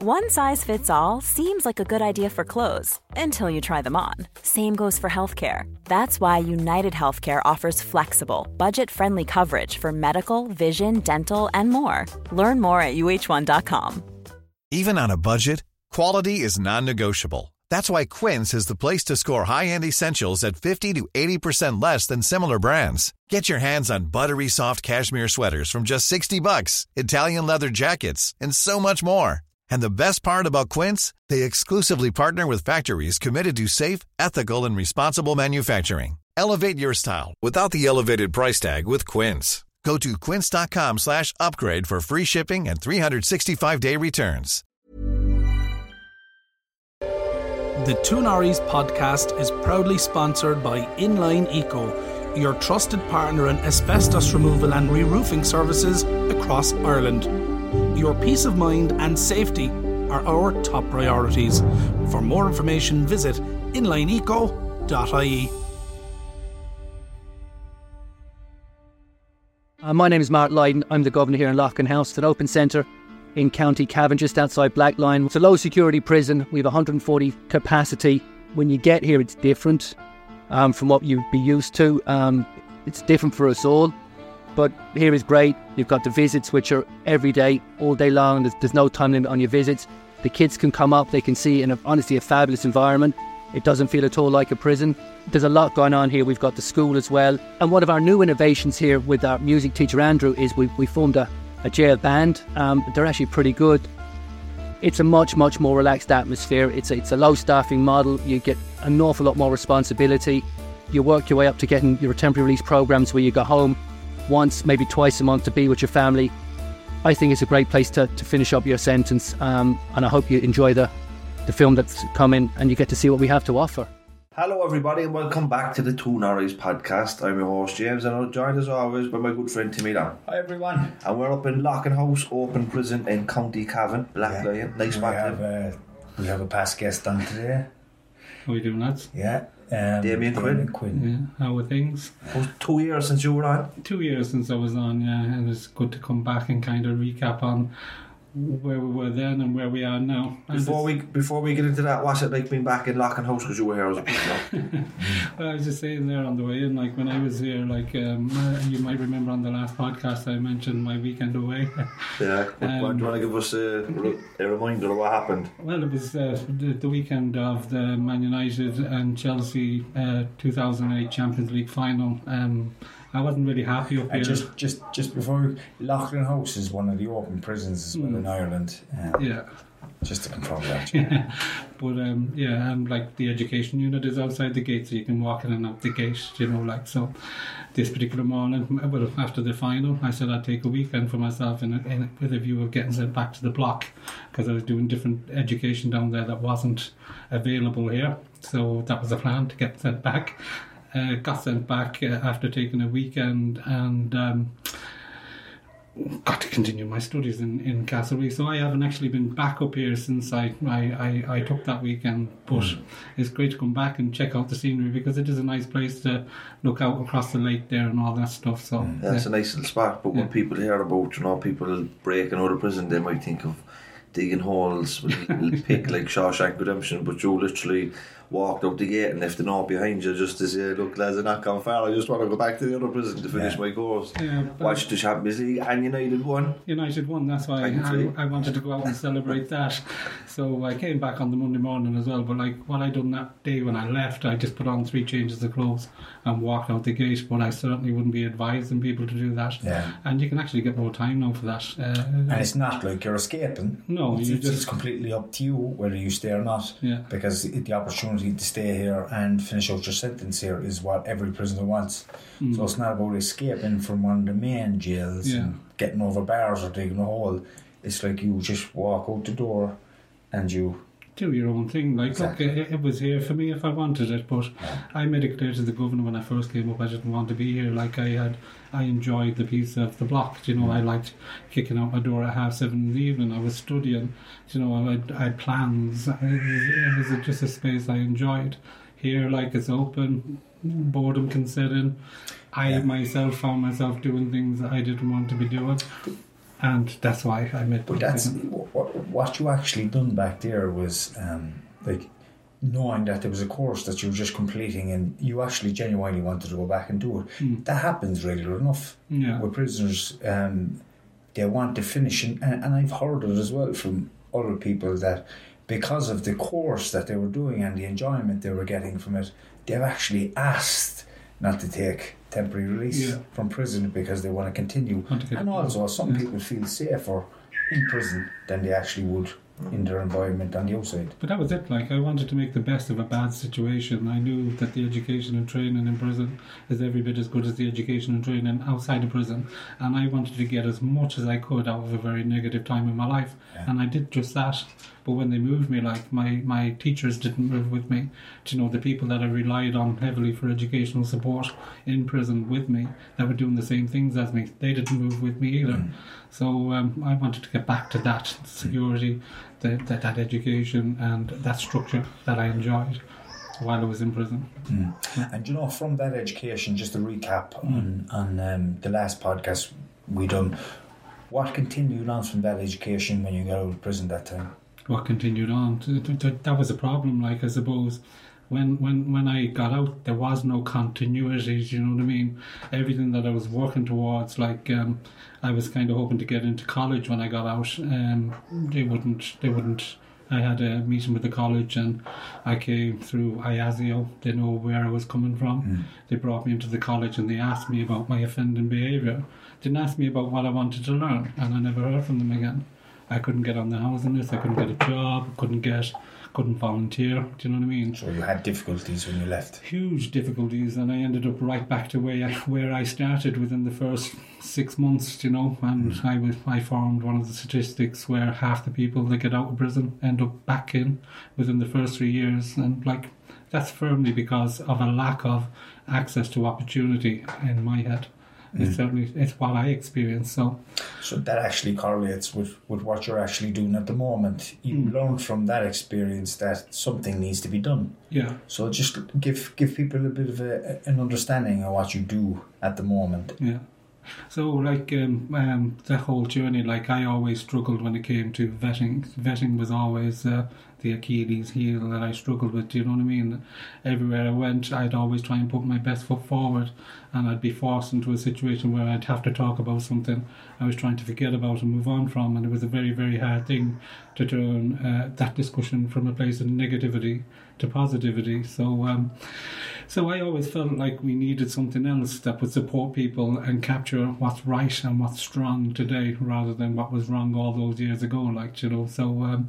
One size fits all seems like a good idea for clothes until you try them on. Same goes for healthcare. That's why United Healthcare offers flexible, budget-friendly coverage for medical, vision, dental, and more. Learn more at uh1.com. Even on a budget, quality is non-negotiable. That's why Quince is the place to score high-end essentials at 50 to 80% less than similar brands. Get your hands on buttery soft cashmere sweaters from just $60, Italian leather jackets, and so much more. And the best part about Quince, they exclusively partner with factories committed to safe, ethical, and responsible manufacturing. Elevate your style without the elevated price tag with Quince. Go to quince.com/upgrade for free shipping and 365-day returns. The Two Norries podcast is proudly sponsored by Inline Eco, your trusted partner in asbestos removal and re-roofing services across Ireland. Your peace of mind and safety are our top priorities. For more information, visit inlineeco.ie. My name is Mark Lydon. I'm the governor here in Loughlin House. It's an open centre in County Cavan, just outside Blackline. It's a low security prison. We have 140 capacity. When you get here, it's different from what you'd be used to. It's different for us all. But here is great. You've got the visits, which are every day, all day long. There's no time limit on your visits. The kids can come up. They can see, honestly, a fabulous environment. It doesn't feel at all like a prison. There's a lot going on here. We've got the school as well. And one of our new innovations here with our music teacher, Andrew, is we formed a jail band. They're actually pretty good. It's a much, much more relaxed atmosphere. It's a low staffing model. You get an awful lot more responsibility. You work your way up to getting your temporary release programs where you go home once, maybe twice a month to be with your family. I think it's a great place to finish up your sentence, and I hope you enjoy the film that's coming and you get to see what we have to offer. Hello everybody and welcome back to the Two Norries podcast. I'm your host James and I'm joined as always by my good friend Timmy Long. Hi everyone. And we're up in Loughlin House Open Prison in County Cavan, Blackline. Nice back. We have a past guest on today. How are we doing, lads? Yeah. Damien Quinn. Yeah. How are things? It was 2 years since you were on. 2 years since I was on, yeah, and it's good to come back and kind of recap on where we were then and where we are now. Before we get into that, what's it like being back in Loughlin House because you were here as a people? Well, I was just saying there on the way in, like when I was here, like you might remember on the last podcast I mentioned my weekend away. Yeah. Do you want to give us a reminder of what happened? Well, it was the weekend of the Man United and Chelsea 2008 Champions League final. I wasn't really happy up here. Just before, Loughlin House is one of the open prisons as well in Ireland. Yeah. Just to confirm that. Yeah. But and like the education unit is outside the gate, so you can walk in and out the gate, so this particular morning, well, after the final, I said I'd take a weekend for myself with a view of getting sent back to the block, because I was doing different education down there that wasn't available here, so that was the plan, to get sent back. Got sent back after taking a weekend and got to continue my studies in Castlereagh. So I haven't actually been back up here since I took that weekend, but it's great to come back and check out the scenery, because it is a nice place to look out across the lake there and all that stuff. So it's a nice little spot, but when people hear about people breaking out of prison, they might think of digging holes with a little pick like Shawshank Redemption, but you literally walked out the gate and left the note behind you just to say, look lads, I'm not gone far, I just want to go back to the other prison to finish my course. Watched the Champions League and United won, that's why I wanted to go out and celebrate that. So I came back on the Monday morning as well, but like what I done that day when I left, I just put on 3 changes of clothes and walked out the gate, but I certainly wouldn't be advising people to do that. And you can actually get more time now for that. And it's not like you're escaping. No, it's completely up to you whether you stay or not, because the opportunity to stay here and finish out your sentence here is what every prisoner wants. So it's not about escaping from one of the main jails and getting over bars or digging a hole. It's like you just walk out the door and you do your own thing. Like, exactly. Look, it was here for me if I wanted it, but I made it clear to the governor when I first came up I didn't want to be here. Like I enjoyed the peace of the block. I liked kicking out my door at 7:30 in the evening. I was studying. I had plans. It was just a space I enjoyed. Here, like, it's open, boredom can set in. I myself found myself doing things that I didn't want to be doing. And that's why I made. But that's what you actually done back there was like knowing that there was a course that you were just completing and you actually genuinely wanted to go back and do it. That happens regular enough with prisoners. They want to finish, and I've heard it as well from other people that because of the course that they were doing and the enjoyment they were getting from it, they've actually asked not to take temporary release from prison because they want to continue. And also some people feel safer in prison than they actually would in their environment on the outside. But that was it. Like, I wanted to make the best of a bad situation. I knew that the education and training in prison is every bit as good as the education and training outside of prison, and I wanted to get as much as I could out of a very negative time in my life, and I did just that. But when they moved me, like, my teachers didn't move with me. You know, the people that I relied on heavily for educational support in prison with me, that were doing the same things as me, they didn't move with me either. So I wanted to get back to that security, that education and that structure that I enjoyed while I was in prison. And you know, from that education, just to recap on the last podcast we done, what continued on from that education when you got out of prison that time? What continued on? That was a problem. Like, I suppose when I got out, there was no continuity. Do you know what I mean? Everything that I was working towards, like I was kind of hoping to get into college when I got out. They wouldn't. I had a meeting with the college and I came through IASIO. They know where I was coming from. They brought me into the college and they asked me about my offending behaviour. Didn't ask me about what I wanted to learn, and I never heard from them again. I couldn't get on the housing list, I couldn't get a job, couldn't volunteer, do you know what I mean? So you had difficulties when you left? Huge difficulties, and I ended up right back to where I started within the first 6 months, you know, and I formed one of the statistics where half the people that get out of prison end up back in within the first 3 years, and like, that's firmly because of a lack of access to opportunity in my head. It's what I experienced. So that actually correlates with what you're actually doing at the moment. You learned from that experience that something needs to be done. Yeah. So just give people a bit of an understanding of what you do at the moment. Yeah. So, like, the whole journey, like, I always struggled when it came to vetting. Vetting was always the Achilles heel that I struggled with, do you know what I mean? Everywhere I went, I'd always try and put my best foot forward, and I'd be forced into a situation where I'd have to talk about something I was trying to forget about and move on from, and it was a very, very hard thing to turn that discussion from a place of negativity to positivity. So I always felt like we needed something else that would support people and capture what's right and what's strong today rather than what was wrong all those years ago, like, you know. So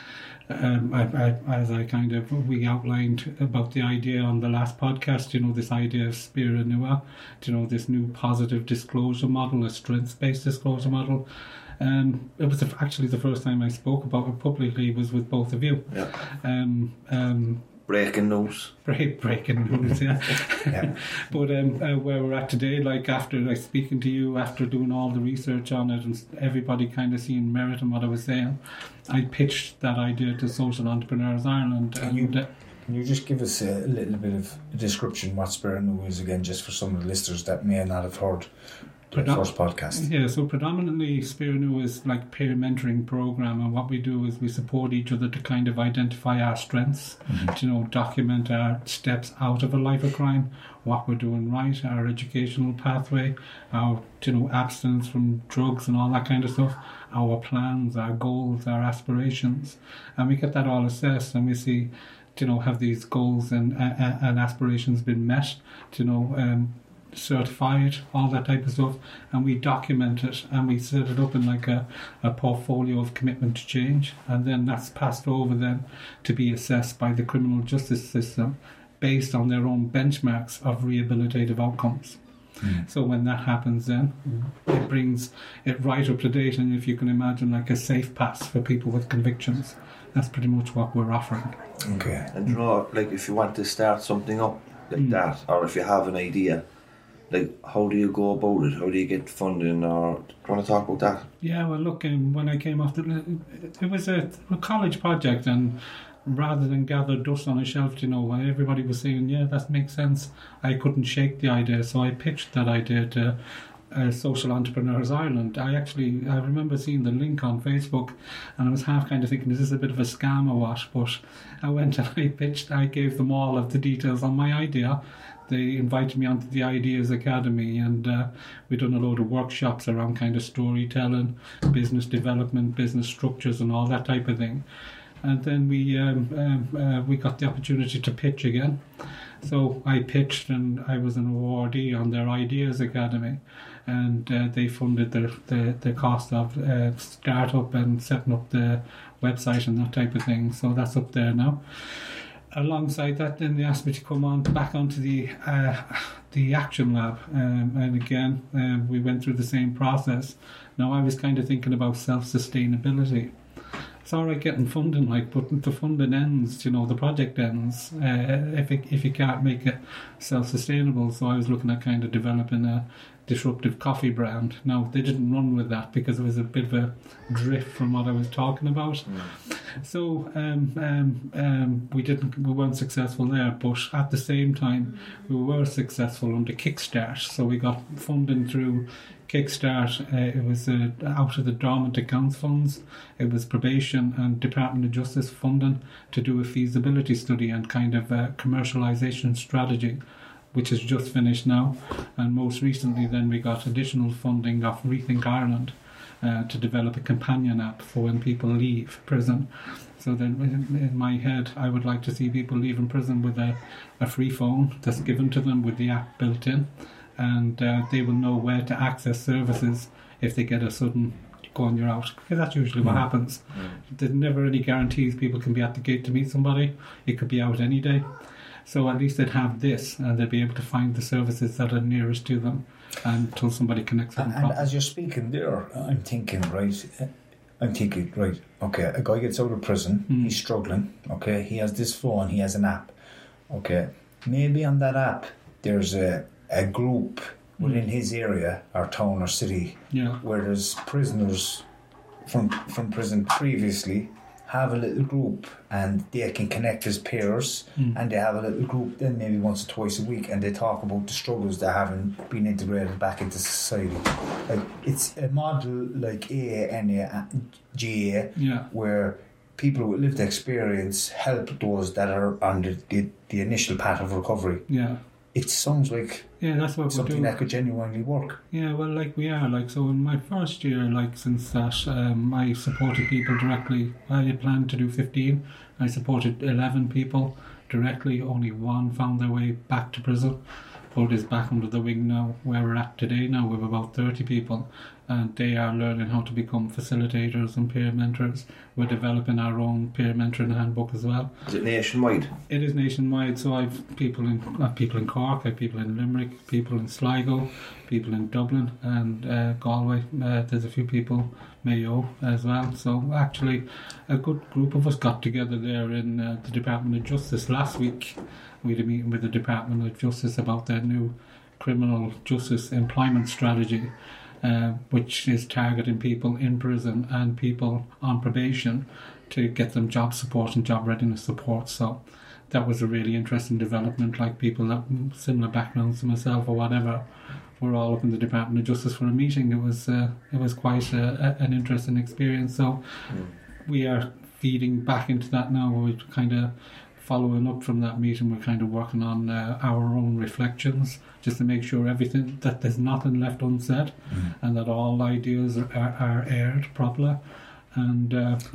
as I kind of, we outlined about the idea on the last podcast, you know, this idea of Spirit Nua, you know, this new positive disclosure model, a strengths-based disclosure model. It was actually the first time I spoke about it publicly was with both of you. Yeah. Breaking news. Breaking news, yeah. Yeah. But where we're at today, like, after like speaking to you, after doing all the research on it and everybody kind of seeing merit in what I was saying, I pitched that idea to Social Entrepreneurs Ireland. Can you just give us a little bit of a description what Spirit Nua is again, just for some of the listeners that may not have heard the first podcast? Yeah, so predominantly Spirit Nua is like peer mentoring program, and what we do is we support each other to kind of identify our strengths, to, you know, document our steps out of a life of crime, what we're doing right, our educational pathway, our, you know, abstinence from drugs and all that kind of stuff, our plans, our goals, our aspirations, and we get that all assessed and we see, you know, have these goals and aspirations been met, you know, certified, all that type of stuff, and we document it and we set it up in like a portfolio of commitment to change, and then that's passed over then to be assessed by the criminal justice system based on their own benchmarks of rehabilitative outcomes. So when that happens, then it brings it right up to date, and if you can imagine, like a safe pass for people with convictions. That's pretty much what we're offering. Okay. And you know, like, if you want to start something up like that, or if you have an idea, like, how do you go about it? How do you get funding? Or do you want to talk about that? Yeah, well, look, when I came off, it was a college project, and rather than gather dust on a shelf, you know, everybody was saying, yeah, that makes sense. I couldn't shake the idea, so I pitched that idea to Social Entrepreneurs Ireland. I remember seeing the link on Facebook, and I was half kind of thinking, is this a bit of a scam or what? But I went and I gave them all of the details on my idea. They invited me onto the Ideas Academy, and we've done a load of workshops around kind of storytelling, business development, business structures, and all that type of thing. And then we got the opportunity to pitch again. So I pitched, and I was an awardee on their Ideas Academy, and they funded the cost of startup and setting up the website and that type of thing. So that's up there now. Alongside that, then they asked me to come back onto the Action Lab, and again we went through the same process. Now I was kind of thinking about self-sustainability. It's all right getting funding, but the funding ends, the project ends if you can't make it self-sustainable. So I was looking at kind of developing a disruptive coffee brand. Now they didn't run with that because it was a bit of a drift from what I was talking about. So we weren't successful there, but at the same time we were successful under Kickstart. So we got funding through Kickstart. It was out of the dormant accounts funds. It was probation and Department of Justice funding to do a feasibility study and kind of a commercialisation strategy, which is just finished now. And most recently then we got additional funding off Rethink Ireland to develop a companion app for when people leave prison. So then in my head, I would like to see people leaving prison with a free phone that's given to them with the app built in, and they will know where to access services if they get a sudden go on, you're out, because that's usually what happens. There's never any guarantees people can be at the gate to meet somebody. It could be out any day. So at least they'd have this, and they'd be able to find the services that are nearest to them until somebody connects with them. And as you're speaking there, I'm thinking, right, okay, a guy gets out of prison, he's struggling, okay, he has this phone, he has an app, okay, maybe on that app there's a group within his area or town or city where there's prisoners from prison previously have a little group, and they can connect as peers, and they have a little group then maybe once or twice a week, and they talk about the struggles they haven't been integrated back into society. Like, it's a model like ANAGA, where people with lived experience help those that are on the initial path of recovery. It sounds like that's what something that could genuinely work. Yeah, well, we are. So in my first year, since that, I supported people directly. I had planned to do 15. I supported 11 people directly. Only one found their way back to prison. But is back under the wing now. Where we're at today now, we have about 30 people, and they are learning how to become facilitators and peer mentors. We're developing our own peer mentoring handbook as well. Is it nationwide? It is nationwide. So I've people in Cork, I've people in Limerick, people in Sligo, people in Dublin and Galway. There's a few people, Mayo as well. So actually, a good group of us got together there in the Department of Justice last week. We had a meeting with the Department of Justice about their new criminal justice employment strategy, which is targeting people in prison and people on probation to get them job support and job readiness support. So that was a really interesting development. Like, people that similar backgrounds to myself or whatever, we're all up in the Department of Justice for a meeting. It was quite an interesting experience. So we are feeding back into that now. We're kind of following up from that meeting. We're kind of working on our own reflections, just to make sure everything, that there's nothing left unsaid, and that all ideas are aired properly. And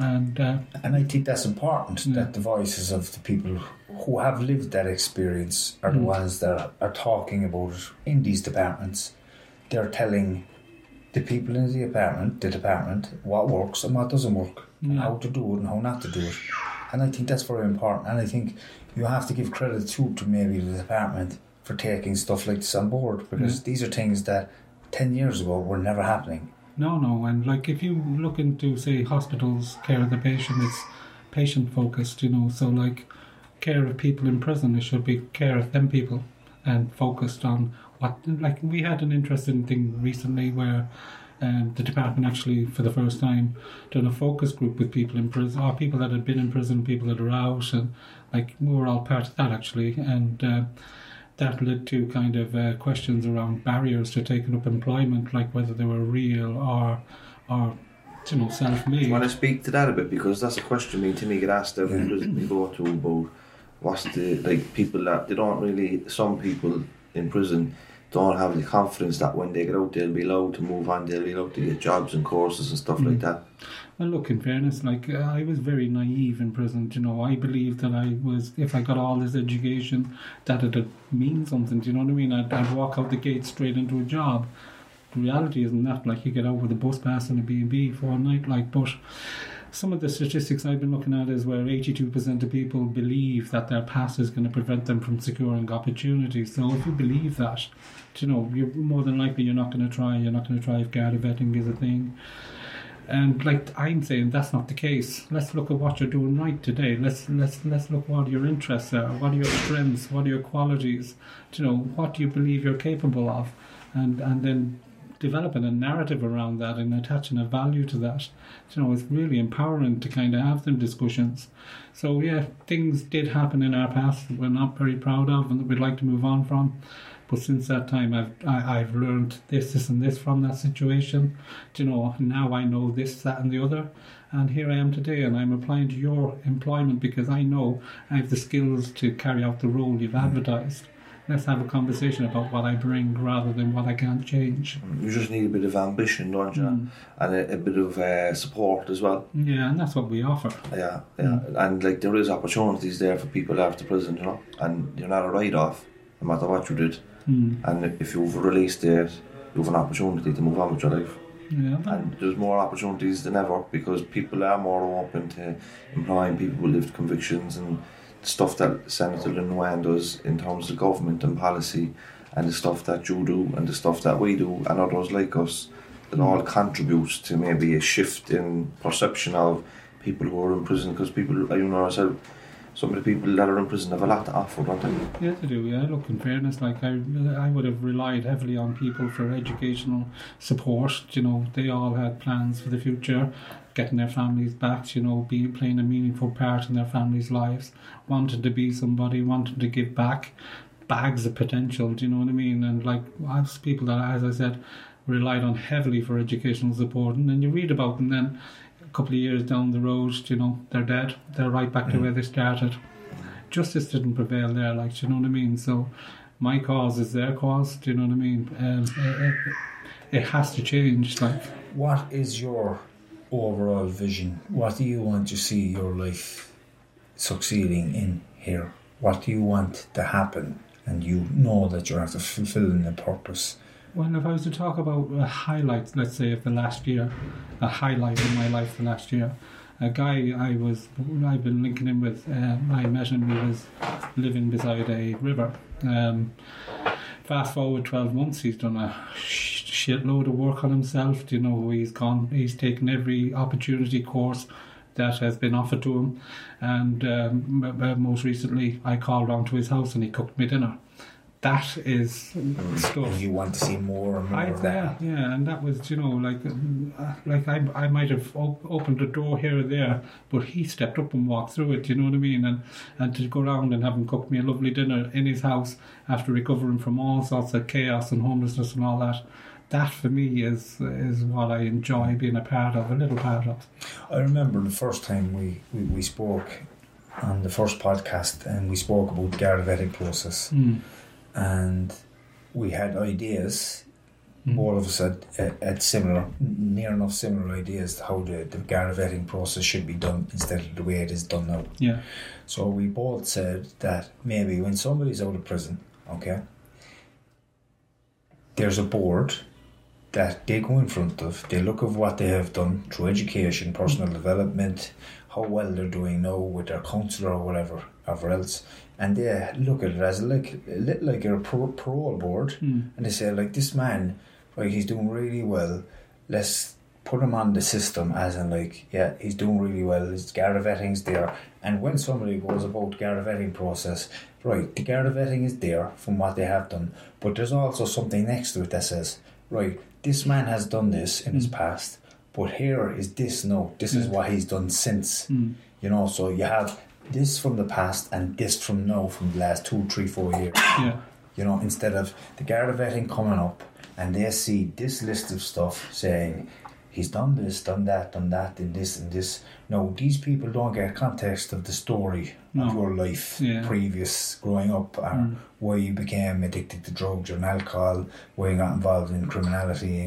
I think that's important, that the voices of the people who have lived that experience are the ones that are talking about it in these departments. They're telling the people in the department what works and what doesn't work, and how to do it and how not to do it. And I think that's very important. And I think you have to give credit to maybe the department for taking stuff like this on board, because these are things that 10 years ago were never happening. No, and if you look into, say, hospitals, care of the patient, it's patient focused, so care of people in prison, it should be care of them people and focused on what, we had an interesting thing recently where the department actually, for the first time, done a focus group with people in prison, or people that had been in prison, people that are out, and we were all part of that actually. And that led to kind of questions around barriers to taking up employment, like whether they were real or self-made. Do you want to speak to that a bit, because that's a question me and Timmy get asked every prison we go to about what's the people that they don't really. Some people in prison don't have the confidence that when they get out they'll be allowed to move on, they'll be allowed to get jobs and courses and stuff like that. Well, look, in fairness, I was very naive in prison. I believed that if I got all this education, that it'd mean something. Do you know what I mean? I'd walk out the gate straight into a job. The reality isn't that. You get out with a bus pass and a B&B for a night. But some of the statistics I've been looking at is where 82% of people believe that their pass is going to prevent them from securing opportunities. So if you believe that, you're more than likely you're not going to try. You're not going to try if Garda vetting is a thing. And I'm saying that's not the case. Let's look at what you're doing right today. Let's look what your interests are. What are your strengths? What are your qualities? What do you believe you're capable of, and then developing a narrative around that and attaching a value to that. It's really empowering to kind of have them discussions. So yeah, things did happen in our past that we're not very proud of and that we'd like to move on from. But since that time, I've learned this and this from that situation. Now I know this, that and the other. And here I am today, and I'm applying to your employment because I know I have the skills to carry out the role you've advertised. Let's have a conversation about what I bring rather than what I can't change. You just need a bit of ambition, don't you? And a bit of support as well. Yeah, and that's what we offer. Yeah. And there is opportunities there for people after prison, and you're not a write-off, no matter what you did. And if you've released it, you have an opportunity to move on with your life. Yeah. And there's more opportunities than ever because people are more open to employing people with lived convictions and stuff that Senator Lynn Wan does in terms of government and policy, and the stuff that you do and the stuff that we do and others like us, it all contributes to maybe a shift in perception of people who are in prison, because people, some of the people that are in prison have a lot to offer, don't they? Yeah, they do, yeah. Look, in fairness, I would have relied heavily on people for educational support. They all had plans for the future, getting their families back, playing a meaningful part in their families' lives, wanted to be somebody, wanted to give back, bags of potential, do you know what I mean? And I have people that, as I said, relied on heavily for educational support, and then you read about them then a couple of years down the road, they're dead, they're right back to where they started. Justice didn't prevail there, do you know what I mean? So my cause is their cause, do you know what I mean? It has to change. What is your overall vision? What do you want to see your life succeeding in here? What do you want to happen? And you know that you're after fulfilling a purpose. Well, if I was to talk about a highlight, let's say, of the last year, a highlight in my life the last year, a guy I've been linking in with, I met him, he was living beside a river. Fast forward 12 months, he's done a shitload of work on himself. He's taken every opportunity course that has been offered to him, and most recently I called round to his house and he cooked me dinner. That is stuff. You want to see more and more of that. Yeah, and that was, I might have opened a door here or there, but he stepped up and walked through it, you know what I mean? And to go around and have him cook me a lovely dinner in his house after recovering from all sorts of chaos and homelessness and all that, that for me is what I enjoy being a little part of. I remember the first time we spoke on the first podcast, and we spoke about the Garda vetting process. And we had ideas. All of us had near enough similar ideas to how the Garda vetting process should be done instead of the way it is done now. Yeah. So we both said that maybe when somebody's out of prison, there's a board that they go in front of, they look at what they have done through education, personal development, how well they're doing now with their counsellor or whatever else, and they look at it as a little like a parole board, and they say, this man, he's doing really well, let's put him on the system, as in he's doing really well, his Garda vetting's there. And when somebody goes about Garda vetting process, the Garda vetting is there from what they have done, but there's also something next to it that says, this man has done this in his past, but here is this now, this is what he's done since. So you have this from the past and this from now, from the last 2, 3, 4 years. Yeah. You know, instead of the Garda vetting coming up and they see this list of stuff saying he's done this, done that, in this and this. No, these people don't get context of the story of your life previous growing up, or why you became addicted to drugs or alcohol, why you got involved in criminality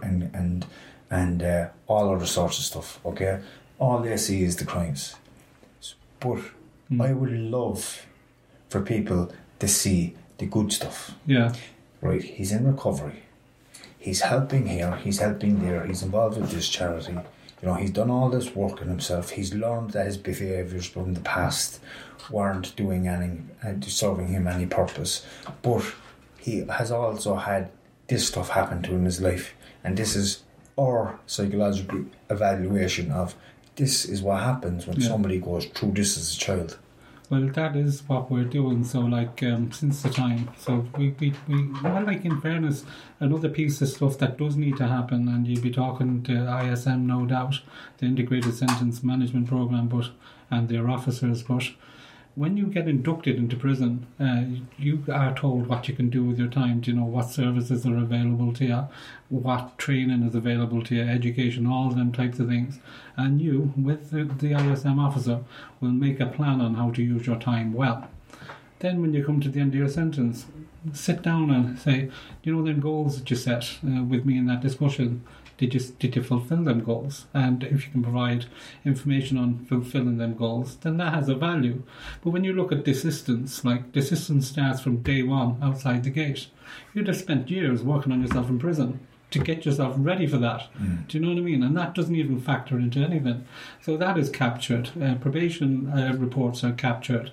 and all other sorts of stuff. Okay, all they see is the crimes. But I would love for people to see the good stuff. Yeah. Right, he's in recovery. He's helping here, he's helping there, he's involved with this charity. You know, he's done all this work on himself. He's learned that his behaviours from the past weren't doing serving him any purpose. But he has also had this stuff happen to him in his life. And this is our psychological evaluation of this is what happens when somebody goes through this as a child. Well, that is what we're doing. So, like, since the time, so we well, like, in fairness, another piece of stuff that does need to happen, and you'll be talking to ISM, no doubt, the Integrated Sentence Management Programme, and their officers, but when you get inducted into prison, you are told what you can do with your time. Do you know what services are available to you, what training is available to you, education, all of them types of things. And you, with the ISM officer, will make a plan on how to use your time well. Then when you come to the end of your sentence, sit down and say, you know, them goals that you set with me in that discussion, did you fulfill them goals? And if you can provide information on fulfilling them goals, then that has a value. But when you look at desistance, like desistance starts from day one outside the gate. You'd have spent years working on yourself in prison to get yourself ready for that. Do you know what I mean? And that doesn't even factor into anything. So that is captured. Probation reports are captured.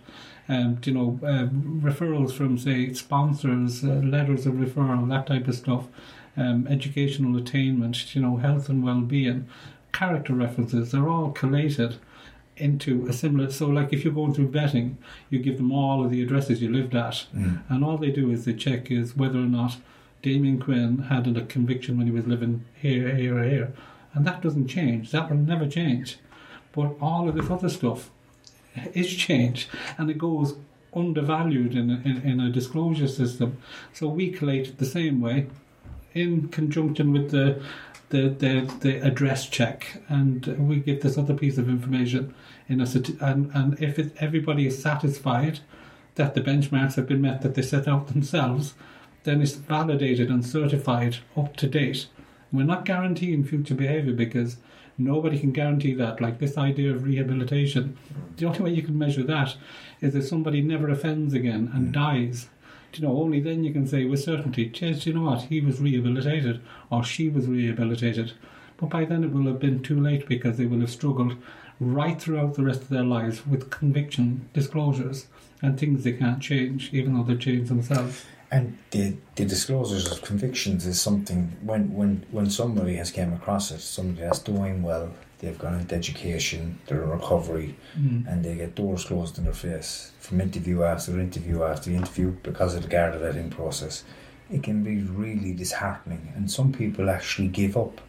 Referrals from, say, sponsors, letters of referral, that type of stuff. Educational attainment, health and well-being, character references, they're all collated into a similar. So, like, if you're going through vetting, you give them all of the addresses you lived at, and all they do is they check is whether or not Damien Quinn had a conviction when he was living here, here, or here, and that doesn't change. That will never change. But all of this other stuff is changed, and it goes undervalued in a disclosure system. So we collate it the same way, in conjunction with the address check, and we give this other piece of information and if everybody is satisfied that the benchmarks have been met that they set out themselves, then it's validated and certified up to date. We're not guaranteeing future behaviour because nobody can guarantee that. Like this idea of rehabilitation, the only way you can measure that is if somebody never offends again and dies. Only then you can say with certainty, do you know what, he was rehabilitated or she was rehabilitated. But by then it will have been too late because they will have struggled right throughout the rest of their lives with conviction disclosures and things they can't change, even though they've changed themselves. And the disclosures of convictions is something, when somebody has came across it, somebody that's doing well, they've gone into education, they're in recovery, and they get doors closed in their face from interview after interview after interview because of the Garda vetting process. It can be really disheartening, and some people actually give up.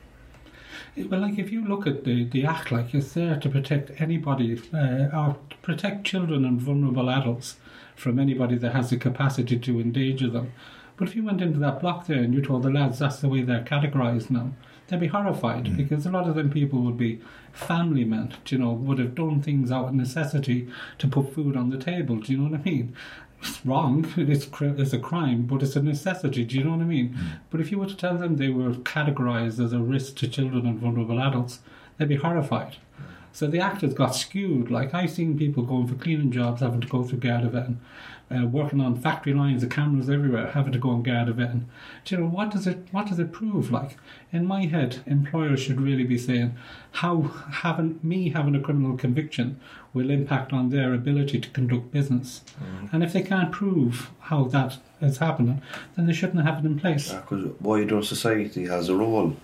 Well, like if you look at the Act, like it's there to protect anybody, or protect children and vulnerable adults from anybody that has the capacity to endanger them. But if you went into that block there and you told the lads that's the way they're categorised now, they'd be horrified because a lot of them people would be family men, would have done things out of necessity to put food on the table. Do you know what I mean? It's wrong, it's a crime, but it's a necessity. Do you know what I mean? But if you were to tell them they were categorised as a risk to children and vulnerable adults, they'd be horrified. So the Act has got skewed. Like I've seen people going for cleaning jobs having to go through Garda vetting, working on factory lines, the cameras everywhere, having to go on Garda vetting. What does it prove? Like in my head, employers should really be saying how having a criminal conviction will impact on their ability to conduct business. And if they can't prove how that is happening, then they shouldn't have it in place. Because wider society has a role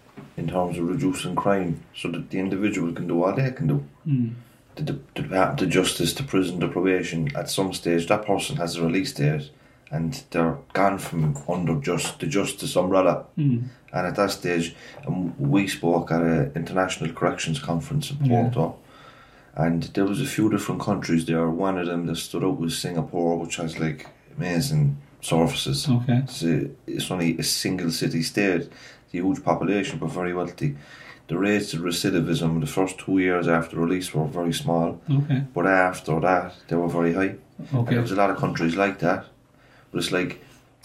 in terms of reducing crime, so that the individual can do what they can do. The Department of Justice, to prison, to probation, at some stage that person has a release date and they're gone from under the justice umbrella. And at that stage, we spoke at an international corrections conference in Porto, and there was a few different countries there. One of them that stood out was Singapore, which has like amazing surfaces. Okay. It's only a single city state, huge population, but very wealthy. The rates of recidivism the first 2 years after release were very small, Okay. but after that they were very high. And Okay. there was a lot of countries like that. But it's like,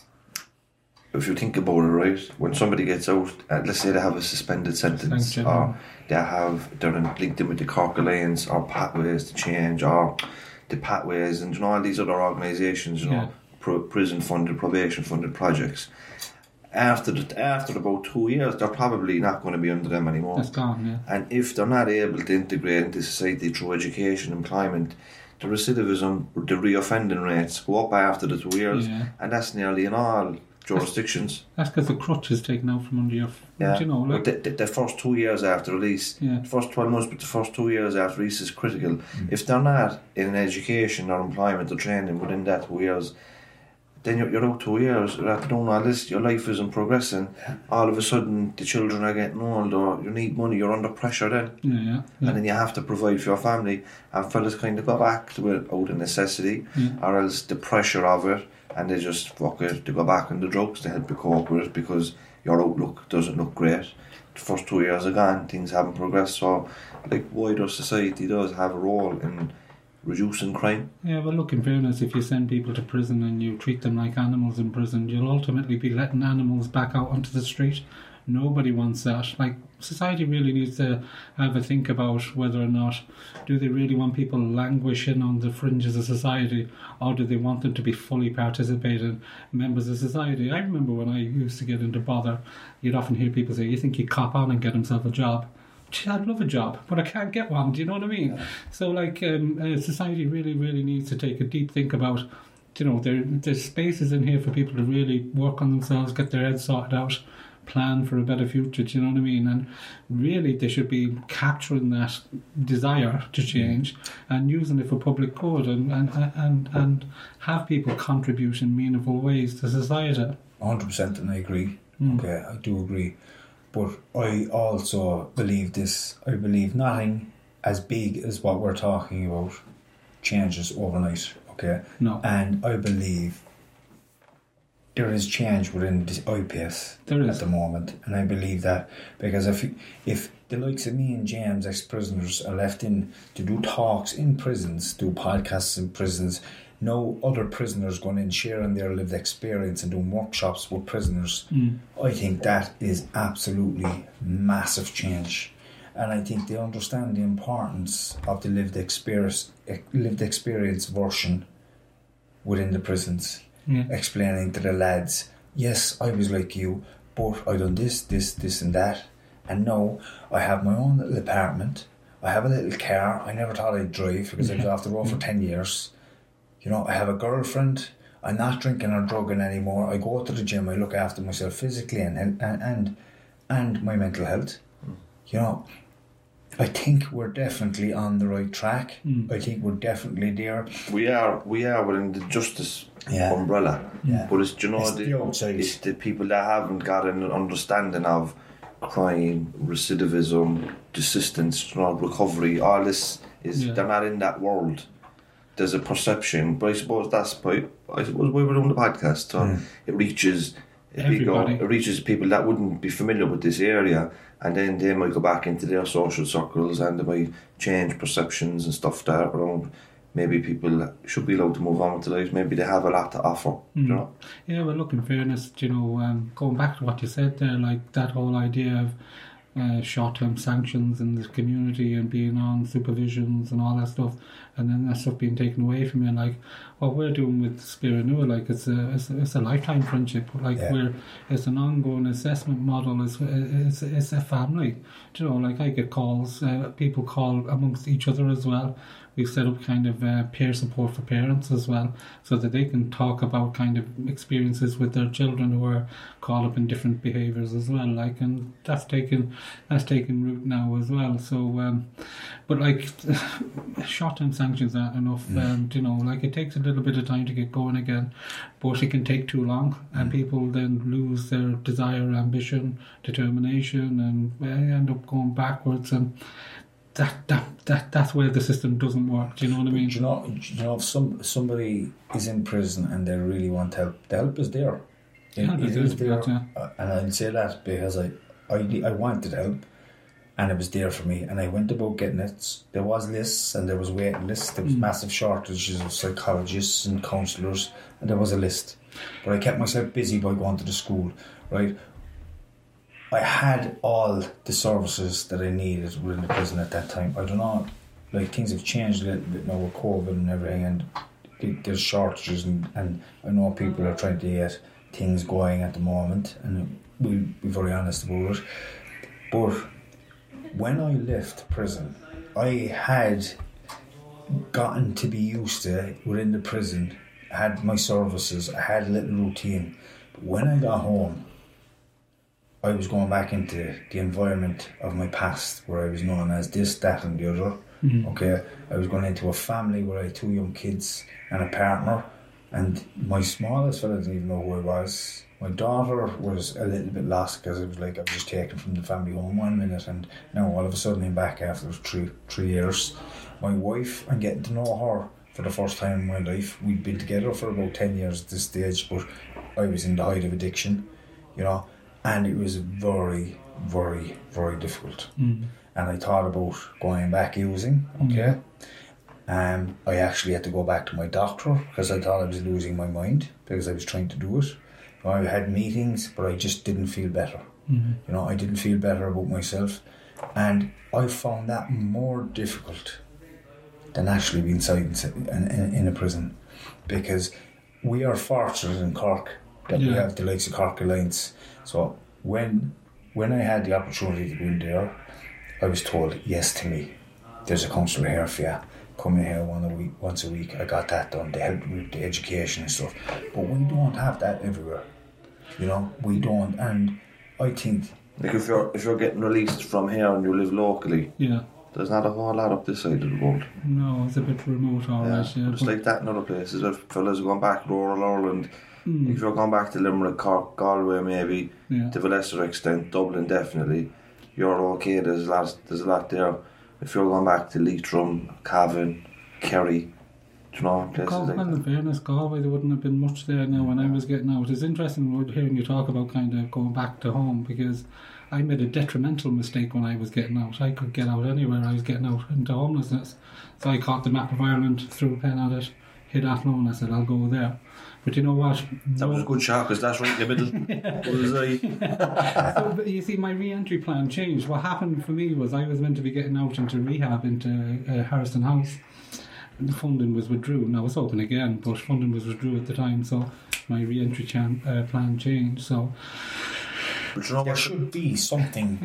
if you think about it, right, when somebody gets out, let's say they have a suspended sentence, or they're linked in with the Cork Alliance or Pathways to Change or the Pathways and all these other organisations, prison funded, probation funded projects. After about 2 years, they're probably not going to be under them anymore. That's gone, yeah. And if they're not able to integrate into society through education, employment, the recidivism, the reoffending rates go up after the 2 years, and that's nearly in all jurisdictions. That's because the crutch is taken out from under your... Yeah. You know, like... But the first 2 years after release, the first 12 months, but the first 2 years after release is critical. If they're not in education or employment or training within that 2 years, then you're out 2 years, you're after doing all this, your life isn't progressing. All of a sudden, the children are getting older, you need money, you're under pressure then. Yeah. And then you have to provide for your family. And fellas kind of go back to it out of necessity, or else the pressure of it, and they just fuck it, they go back on the drugs to help you cope with it because your outlook doesn't look great. The first 2 years are gone, things haven't progressed. So, like, wider society does have a role in reducing crime. Yeah, well, look, in fairness, if you send people to prison and you treat them like animals in prison, you'll ultimately be letting animals back out onto the street. Nobody wants that. Like, society really needs to have a think about whether or not do they really want people languishing on the fringes of society, or do they want them to be fully participating members of society. I remember when I used to get into bother, you'd often hear people say, you think you cop on and get himself a job? I'd love a job, but I can't get one. Do you know what I mean? Yeah. So, like, society really, really needs to take a deep think about, you know, there's spaces in here for people to really work on themselves, get their heads sorted out, plan for a better future. Do you know what I mean? And really, they should be capturing that desire to change and using it for public good and have people contribute in meaningful ways to society. 100%, and I agree. Okay, I do agree. But I also believe this. I believe nothing as big as what we're talking about changes overnight, okay? No. And I believe there is change within the IPS at the moment. And I believe that because if the likes of me and James, ex-prisoners, are left in to do talks in prisons, do podcasts in prisons, no other prisoners going in sharing their lived experience and doing workshops with prisoners, I think that is absolutely massive change. And I think they understand the importance of the lived experience version within the prisons, explaining to the lads, yes, I was like you, but I done this and that, and now I have my own little apartment, I have a little car, I never thought I'd drive because I was off the road for 10 years. You know, I have a girlfriend, I'm not drinking or drugging anymore, I go to the gym, I look after myself physically and my mental health. You know, I think we're definitely on the right track. I think we're definitely there. We are within the justice umbrella. Yeah. But it's, you know, it's the people that haven't got an understanding of crime, recidivism, desistance, you know, recovery, all this is, they're not in that world. There's a perception, but I suppose that's why we were doing the podcast. So it reaches people that wouldn't be familiar with this area, and then they might go back into their social circles and they might change perceptions and stuff that around. Maybe people should be allowed to move on with their lives. Maybe they have a lot to offer. You know? Yeah, well, look, in fairness, you know, going back to what you said there, like that whole idea of short-term sanctions in the community and being on supervisions and all that stuff, and then that stuff being taken away from you. And like what we're doing with Spirit-Nua, like it's a lifetime friendship. Like it's an ongoing assessment model. It's a family. You know, like I get calls, people call amongst each other as well. We've set up kind of peer support for parents as well, so that they can talk about kind of experiences with their children who are caught up in different behaviours as well. Like, and that's taken root now as well. So, but like short-term sanctions aren't enough. You know, like it takes a little bit of time to get going again, but it can take too long, and people then lose their desire, ambition, determination, and end up going backwards. And that's where the system doesn't work. Do you know what I mean? Do you know if somebody is in prison and they really want help, the help is there. It is there. And I'd say that because I wanted help, and it was there for me, and I went about getting it. There was lists and there was waiting lists. There was massive shortages of psychologists and counsellors, and there was a list. But I kept myself busy by going to the school, right? I had all the services that I needed within the prison at that time. I don't know, like things have changed a little bit now with COVID and everything, and there's shortages, and I know people are trying to get things going at the moment, and we'll be very honest about it. But when I left prison, I had gotten to be used to within the prison. I had my services, I had a little routine. But when I got home, I was going back into the environment of my past, where I was known as this, that and the other. Okay, I was going into a family where I had 2 young kids and a partner, and my smallest fella didn't even know who I was. My daughter was a little bit lost because it was like I was just taken from the family home 1 minute, and now all of a sudden I'm back after 3 years. My wife, I'm getting to know her for the first time in my life. We'd been together for about 10 years at this stage, but I was in the height of addiction, you know, and it was very, very, very difficult. And I thought about going back using, okay. I actually had to go back to my doctor because I thought I was losing my mind because I was trying to do it. I had meetings, but I just didn't feel better. You know, I didn't feel better about myself, and I found that more difficult than actually being inside in a prison, because we are fortunate in Cork that we have the likes of Cork Alliance. So when I had the opportunity to go in there, I was told, yes to me, there's a counsellor here for you. Come in here once a week. I got that done. They helped me with the education and stuff. But we don't have that everywhere. You know, we don't. And I think, like, if you're getting released from here and you live locally, there's not a whole lot up this side of the world. No, it's a bit remote, alright. It's like that in other places. If fellas are going back to rural Ireland, if you're going back to Limerick, Cork, Galway, maybe to a lesser extent, Dublin definitely, you're okay. There's a lot there. If you're going back to Leitrim, Cavan, Kerry, you know, places like that. In fairness, Galway, there wouldn't have been much there now when I was getting out. It's interesting hearing you talk about kind of going back to home, because I made a detrimental mistake when I was getting out. I could get out anywhere. I was getting out into homelessness. So I caught the map of Ireland, threw a pen at it, hit Athlone, and I said, I'll go there. But you know what? That was a good shot, because that's right in the middle. So, but you see, my re-entry plan changed. What happened for me was I was meant to be getting out into rehab into Harrison House. And the funding was withdrew. Now it's open again, but funding was withdrew at the time, so my re-entry plan changed. So there should be something.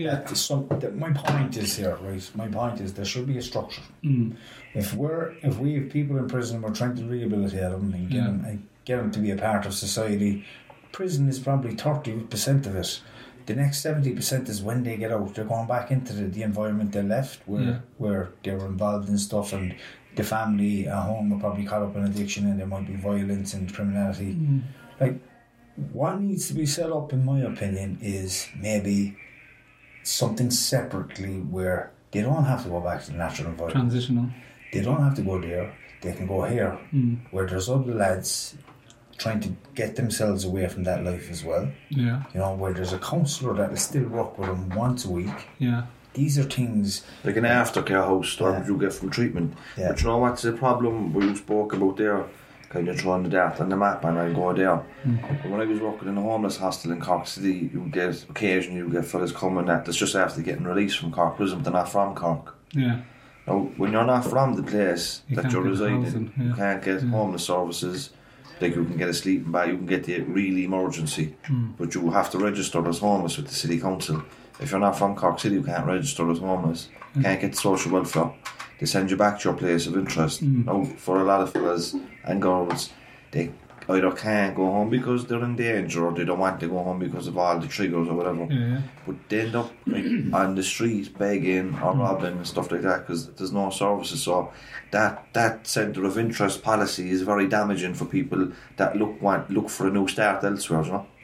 My point is here, right? My point is there should be a structure. If we have people in prison, we're trying to rehabilitate them and get them to be a part of society. Prison is probably 30% of it. The next 70% is when they get out. They're going back into the environment they left, where they were involved in stuff, and the family at home are probably caught up in addiction, and there might be violence and criminality. Like, what needs to be set up, in my opinion, is maybe something separately where they don't have to go back to the natural environment. Transitional. They don't have to go there. They can go here, where there's other lads trying to get themselves away from that life as well. Yeah. You know, where there's a counsellor that will still work with them once a week. Yeah. These are things like an aftercare house or you get from treatment. Yeah. But you know what's the problem we spoke about there? Kind of throwing the dart on the map and I go there. But when I was working in a homeless hostel in Cork City, occasionally you get fellas coming that's just after getting released from Cork prison, but they're not from Cork. Yeah. Now, when you're not from the place that you're residing, you can't get homeless services. Like, you can get a sleeping bag, you can get the really emergency, but you have to register as homeless with the city council. If you're not from Cork City, you can't register as homeless. You can't get social welfare. They send you back to your place of interest. Now, for a lot of fellas and girls, they either can't go home because they're in danger, or they don't want to go home because of all the triggers or whatever. But they end up on the street begging or robbing and stuff like that because there's no services. So that centre of interest policy is very damaging for people that look for a new start elsewhere, you know.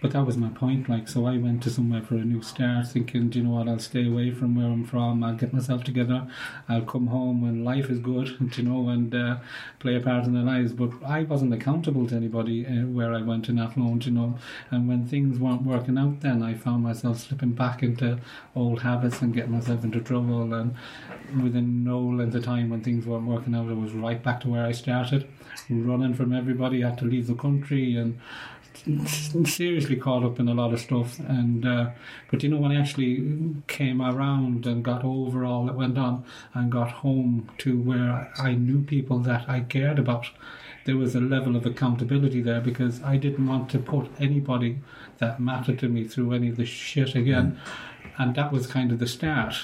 But that was my point, like, so I went to somewhere for a new start thinking, do you know what, I'll stay away from where I'm from, I'll get myself together, I'll come home when life is good, you know, and play a part in their lives. But I wasn't accountable to anybody where I went in Athlone, you know, and when things weren't working out, then I found myself slipping back into old habits and getting myself into trouble, and within no length of time when things weren't working out, I was right back to where I started, running from everybody, had to leave the country, and seriously caught up in a lot of stuff. And but you know, when I actually came around and got over all that went on and got home to where I knew people that I cared about, there was a level of accountability there, because I didn't want to put anybody that mattered to me through any of the shit again. And that was kind of the start.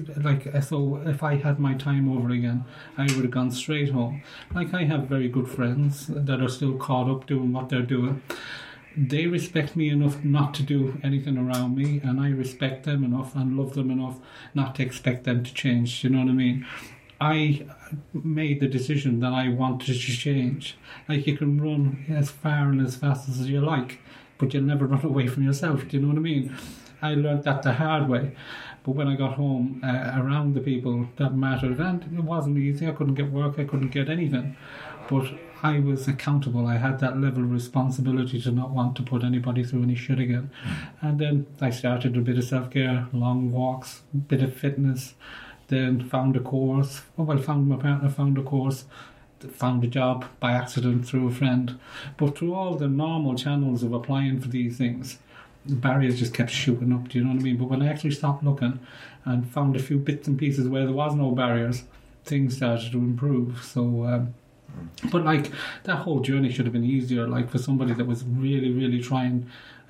So if I had my time over again, I would have gone straight home. Like, I have very good friends that are still caught up doing what they're doing. They respect me enough not to do anything around me, and I respect them enough and love them enough not to expect them to change. You know what I mean? I made the decision that I wanted to change. Like, you can run as far and as fast as you like, but you'll never run away from yourself. Do you know what I mean? I learned that the hard way. But when I got home, around the people that mattered, and it wasn't easy, I couldn't get work, I couldn't get anything, but I was accountable. I had that level of responsibility to not want to put anybody through any shit again. And then I started a bit of self-care, long walks, a bit of fitness, then found a course, found my partner, found a course, found a job by accident through a friend. But through all the normal channels of applying for these things, the barriers just kept shooting up, do you know what I mean? But when I actually stopped looking and found a few bits and pieces where there was no barriers, things started to improve. So, but like, that whole journey should have been easier, like, for somebody that was really, really trying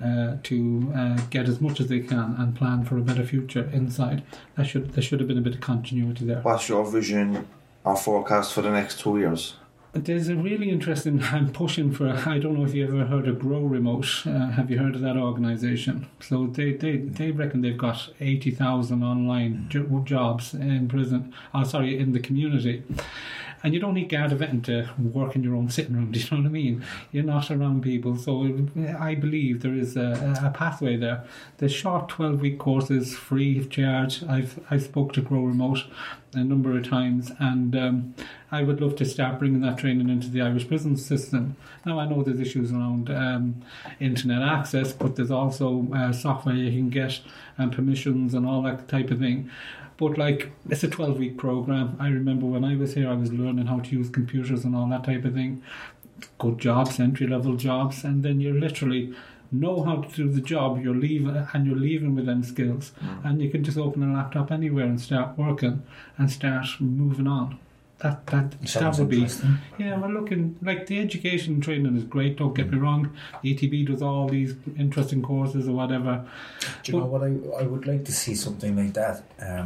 to get as much as they can and plan for a better future inside. There should have been a bit of continuity there. What's your vision or forecast for the next 2 years? There's a really interesting, I'm pushing for, I don't know if you ever heard of Grow Remote. Have you heard of that organisation? So they reckon they've got 80,000 online jobs in prison, in the community. And you don't need Garda vetting to work in your own sitting room, do you know what I mean? You're not around people. So I believe there is a pathway there. There's short 12-week courses, free of charge. I've spoke to Grow Remote a number of times, and I would love to start bringing that training into the Irish prison system. Now, I know there's issues around internet access, but there's also software you can get and permissions and all that type of thing. But like, it's a 12-week program. I remember when I was here, I was learning how to use computers and all that type of thing. Good jobs, entry-level jobs, and then you literally know how to do the job. You're leaving with them skills, and you can just open a laptop anywhere and start working and start moving on. That would be, yeah. Well, looking like, the education training is great. Don't get me wrong. ETB does all these interesting courses or whatever. Do you know what I would like to see something like that?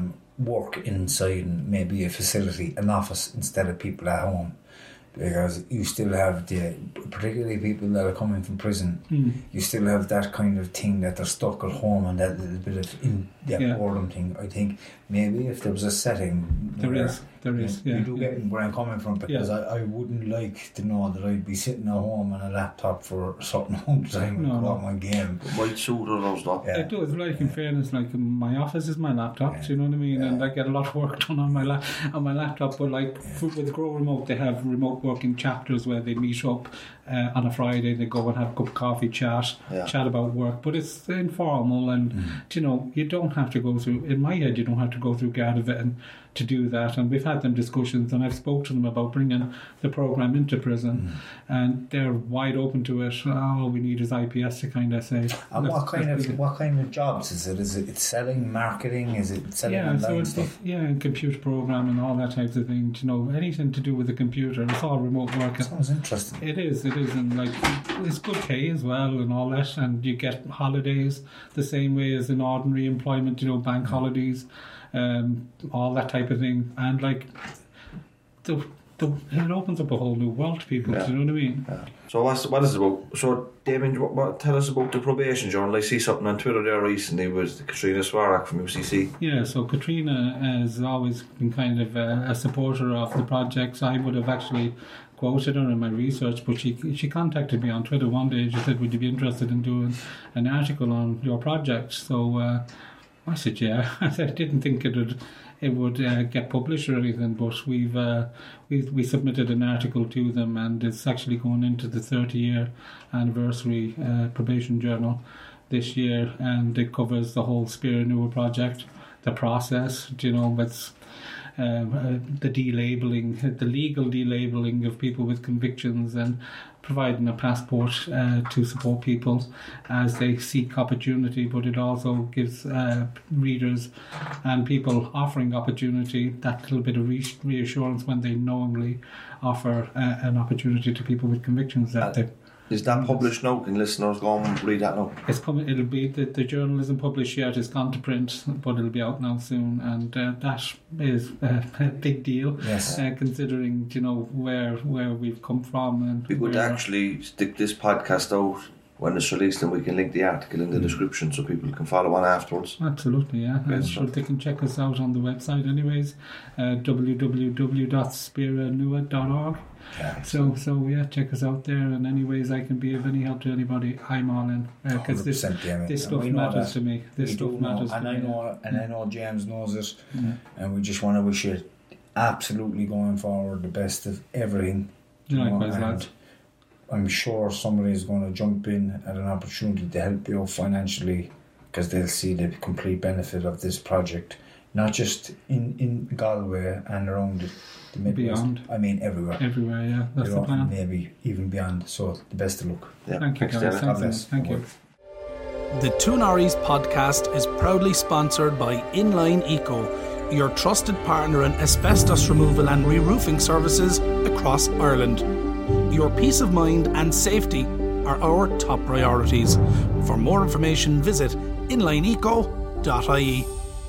Work inside maybe a facility, an office, instead of people at home. Because you still have particularly people that are coming from prison, you still have that kind of thing that they're stuck at home, and that little bit of boredom thing. I think maybe if there was a setting, there is. You do get where I'm coming from, because I wouldn't like to know that I'd be sitting at home on a laptop for a certain amount of time and go my game. Might suit or those not. It does. Like, in fairness, like, my office is my laptop. Do you know what I mean? And I get a lot of work done on my laptop. But like, with Grow Remote, they have remote working chapters where they meet up on a Friday. They go and have a cup of coffee, chat about work. But it's informal, and you know, you don't have to go through. In my head, you don't have to go through Garda vetting to do that, and we've had them discussions, and I've spoke to them about bringing the program into prison, and they're wide open to it. All we need is IPS to kind of say. And what kind of jobs is it? Is it selling, marketing? Is it selling online stuff? And computer programming, all that type of thing. You know, anything to do with the computer. It's all remote work. Sounds interesting. It is, and like, it's good pay as well, and all that, and you get holidays the same way as in ordinary employment. You know, bank holidays. All that type of thing, and like the it opens up a whole new world to people. Do you know what I mean? Yeah. So what is it about? So Damien, tell us about the probation journal. I see something on Twitter there recently with Katrina Swarak from UCC. Yeah, so Katrina has always been kind of a supporter of the projects. I would have actually quoted her in my research, but she contacted me on Twitter one day and she said, would you be interested in doing an article on your project? So I said, yeah. I didn't think it would get published or anything, but we submitted an article to them, and it's actually going into the 30-year anniversary probation journal this year, and it covers the whole Spira Nua project, the process, it's the delabeling, the legal delabeling of people with convictions, and providing a passport to support people as they seek opportunity, but it also gives readers and people offering opportunity that little bit of reassurance when they knowingly offer an opportunity to people with convictions that they... Is that published now? Can listeners go and read that now? It's coming. It'll be the journal isn't published yet. It's gone to print, but it'll be out now soon, and that is a big deal. Yes. Considering where we've come from, and we could actually stick this podcast out when it's released, and we can link the article in the description so people can follow on afterwards. Absolutely, yeah. And sure they can check us out on the website, anyways. www.spiranua.org. Yeah, so yeah, check us out there, and anyways I can be of any help to anybody, I'm all in, because this stuff matters to me. This stuff matters to me. I know James knows it, and we just want to wish you absolutely going forward the best of everything. Likewise, lads. I'm sure somebody is going to jump in at an opportunity to help you financially, because they'll see the complete benefit of this project, not just in Galway and around the Midwest. Beyond. I mean everywhere. Everywhere, yeah. That's the plan. Maybe even beyond. So the best of luck. Yeah. Thank you, guys. Thank you. The Two Norries podcast is proudly sponsored by Inline Eco, your trusted partner in asbestos removal and re-roofing services across Ireland. Your peace of mind and safety are our top priorities. For more information, visit inlineeco.ie.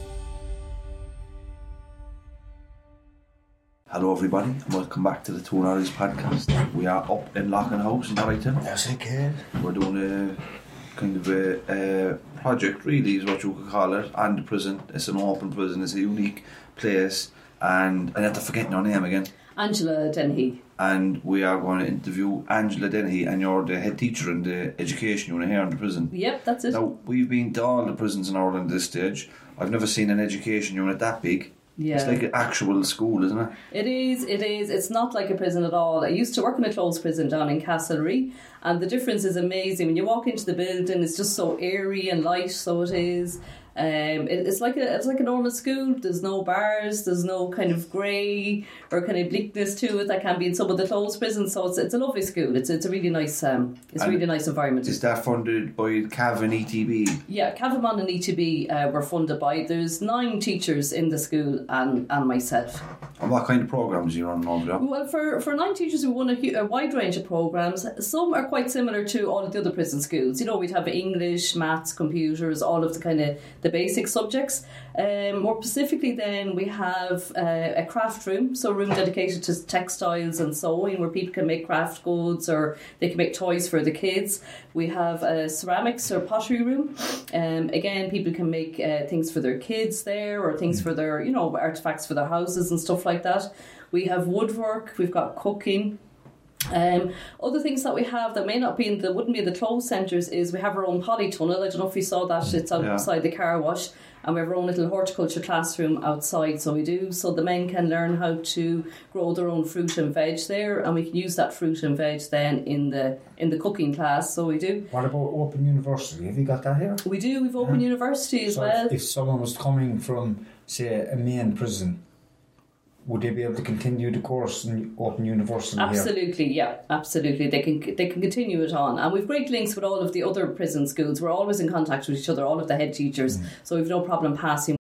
Hello everybody, and welcome back to the Two Norries podcast. We are up in Loughlin House in Dorrington. Yes, I can. We're doing a kind of a project, really, is what you could call it, and the prison. It's an open prison, it's a unique place, and I have to forget your name again. Angela Dennehy. And we are going to interview Angela Dennehy, and you're the head teacher in the education unit here in the prison. Yep, that's it. Now, we've been to all the prisons in Ireland at this stage. I've never seen an education unit that big. Yeah. It's like an actual school, isn't it? It is. It's not like a prison at all. I used to work in a closed prison down in Castlereagh, and the difference is amazing. When you walk into the building, it's just so airy and light, so it is. It's like a normal school. There's no bars, there's no kind of grey or kind of bleakness to it that can be in some of the closed prisons. So it's a lovely school. It's a really nice really nice environment. Is that funded by CAV and ETB? Yeah, CAVAMON and ETB were funded by. There's 9 teachers in the school and myself. And what kind of programmes are you running over there? Well, for 9 teachers, we run a wide range of programmes. Some are quite similar to all of the other prison schools. We'd have English, maths, computers, all of the kind of the basic subjects. More specifically then, we have a craft room, so a room dedicated to textiles and sewing, where people can make craft goods or they can make toys for the kids. We have a ceramics or pottery room. Again, people can make things for their kids there, or things for their, artefacts for their houses and stuff like that. We have woodwork, we've got cooking. Other things that we have that wouldn't be in the closed centres is we have our own polytunnel. I don't know if you saw that. It's outside the car wash, and we have our own little horticulture classroom outside. So the men can learn how to grow their own fruit and veg there, and we can use that fruit and veg then in the cooking class. So we do. What about Open University? Have you got that here? We do. We've Open University as well. If someone was coming from, say, a main prison, would they be able to continue the course in Open University? Absolutely, here? Yeah, absolutely. They can continue it on, and we've great links with all of the other prison schools. We're always in contact with each other, all of the head teachers, so we've no problem passing.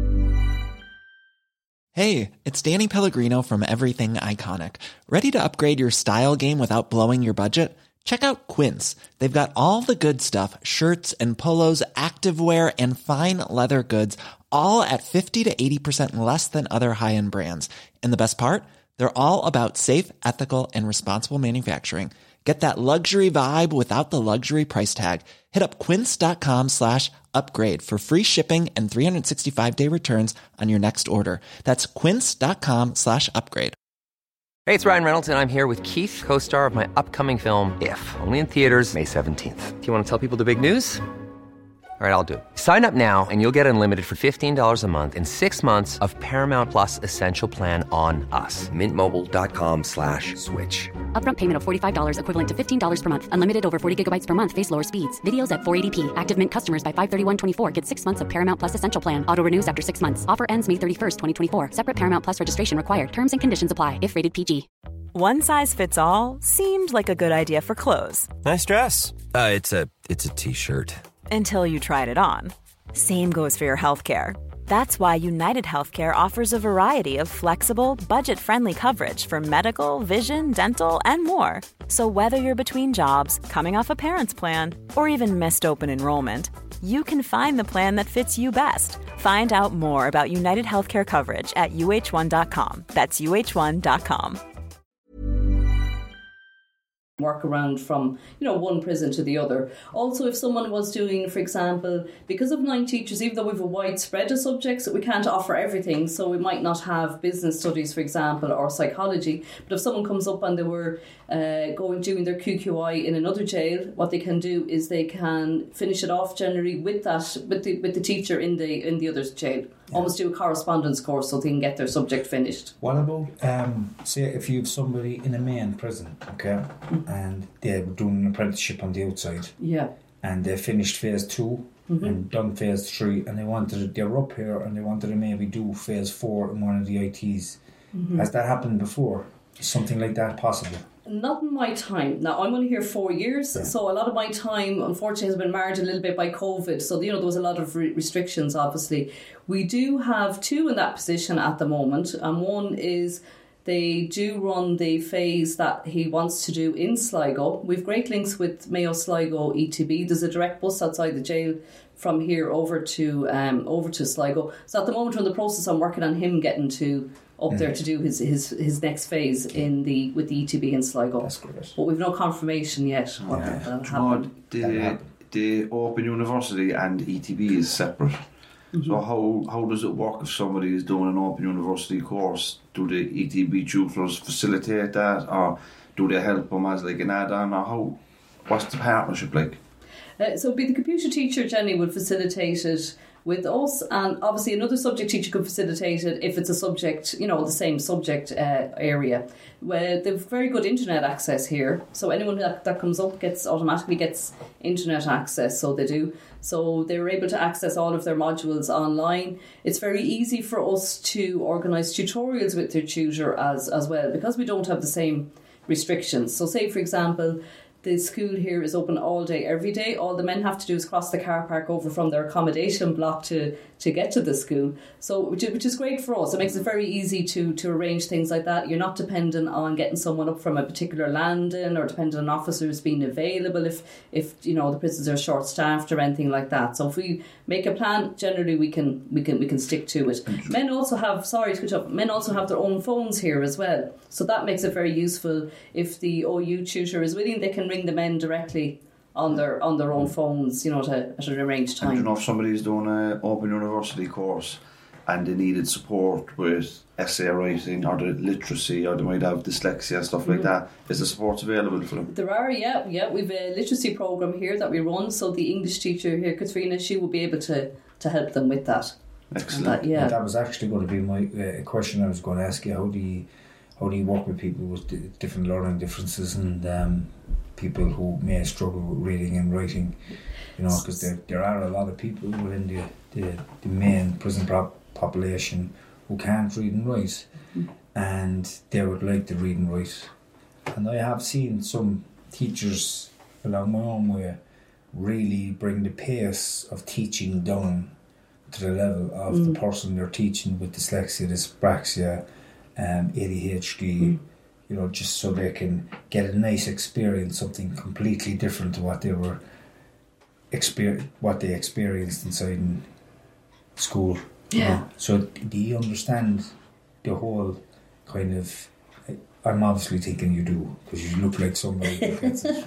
Hey, it's Danny Pellegrino from Everything Iconic. Ready to upgrade your style game without blowing your budget? Check out Quince. They've got all the good stuff, shirts and polos, activewear, and fine leather goods, all at 50 to 80% less than other high-end brands. And the best part? They're all about safe, ethical, and responsible manufacturing. Get that luxury vibe without the luxury price tag. Hit up quince.com/upgrade for free shipping and 365-day returns on your next order. That's quince.com/upgrade. Hey, it's Ryan Reynolds, and I'm here with Keith, co-star of my upcoming film, If, only in theaters May 17th. Do you want to tell people the big news? All right, I'll do it. Sign up now and you'll get unlimited for $15 a month and 6 months of Paramount Plus Essential Plan on us. MintMobile.com/switch. Upfront payment of $45 equivalent to $15 per month. Unlimited over 40 gigabytes per month. Face lower speeds. Videos at 480p. Active Mint customers by 531.24 get 6 months of Paramount Plus Essential Plan. Auto renews after 6 months. Offer ends May 31st, 2024. Separate Paramount Plus registration required. Terms and conditions apply if rated PG. One size fits all seemed like a good idea for clothes. Nice dress. It's a t-shirt. Until you tried it on. Same goes for your healthcare. That's why United Healthcare offers a variety of flexible, budget-friendly coverage for medical, vision, dental, and more. So whether you're between jobs, coming off a parent's plan, or even missed open enrollment, you can find the plan that fits you best. Find out more about United Healthcare coverage at uh1.com. That's uh1.com. Work around from, one prison to the other. Also, if someone was doing, for example, because of 9 teachers, even though we have a wide spread of subjects, we can't offer everything. So we might not have business studies, for example, or psychology. But if someone comes up and they were doing their QQI in another jail, what they can do is they can finish it off generally with the teacher in the other jail. Yeah. Almost do a correspondence course so they can get their subject finished. What about, say, if you have somebody in a main prison, okay, and they're doing an apprenticeship on the outside, yeah, and they finished phase 2 and done phase 3, and they're up here and they wanted to maybe do phase 4 in one of the ITs. Has that happened before? Is something like that possible? Not in my time. Now, I'm only here 4 years, so a lot of my time, unfortunately, has been marred a little bit by COVID. So, there was a lot of restrictions, obviously. We do have 2 in that position at the moment, and one is they do run the phase that he wants to do in Sligo. We've great links with Mayo Sligo ETB. There's a direct bus outside the jail from here over to Sligo. So at the moment, we're in the process, I'm working on him getting up there to do his next phase with the ETB in Sligo. That's great. But we've no confirmation yet. The Open University and ETB is separate. So how does it work if somebody is doing an Open University course? Do the ETB tutors facilitate that, or do they help them as like an add-on, or what's the partnership like? So the computer teacher generally would facilitate it with us, and obviously another subject teacher could facilitate it if it's a subject, the same subject area. Where they've very good internet access here, so anyone that comes up automatically gets internet access, so they do. So they're able to access all of their modules online. It's very easy for us to organise tutorials with their tutor as well, because we don't have the same restrictions. So say, for example, the school here is open all day, every day. All the men have to do is cross the car park over from their accommodation block to get to the school. So, which is great for us. It makes it very easy to arrange things like that. You're not dependent on getting someone up from a particular landing, or dependent on officers being available if the prisons are short staffed or anything like that. So if we make a plan, generally we can stick to it. Men also have their own phones here as well. So that makes it very useful. If the OU tutor is willing, they can ring the men directly on their own phones, at an arranged time. And if somebody is doing an Open University course and they needed support with essay writing or the literacy, or they might have dyslexia and stuff like that, is the support available for them? There are, yeah. We've a literacy programme here that we run, so the English teacher here, Katrina, she will be able to help them with that. Excellent. That was actually going to be my question I was going to ask you. How do you work with people with different learning differences and people who may struggle with reading and writing? Because there are a lot of people within the main prison population who can't read and write, and they would like to read and write. And I have seen some teachers along my own way really bring the pace of teaching down to the level of the person they're teaching with dyslexia, dyspraxia, ADHD, just so they can get a nice experience, something completely different to what they experienced inside in school. Yeah. So do you understand the whole kind of I'm obviously thinking you do, because you look like somebody that gets it.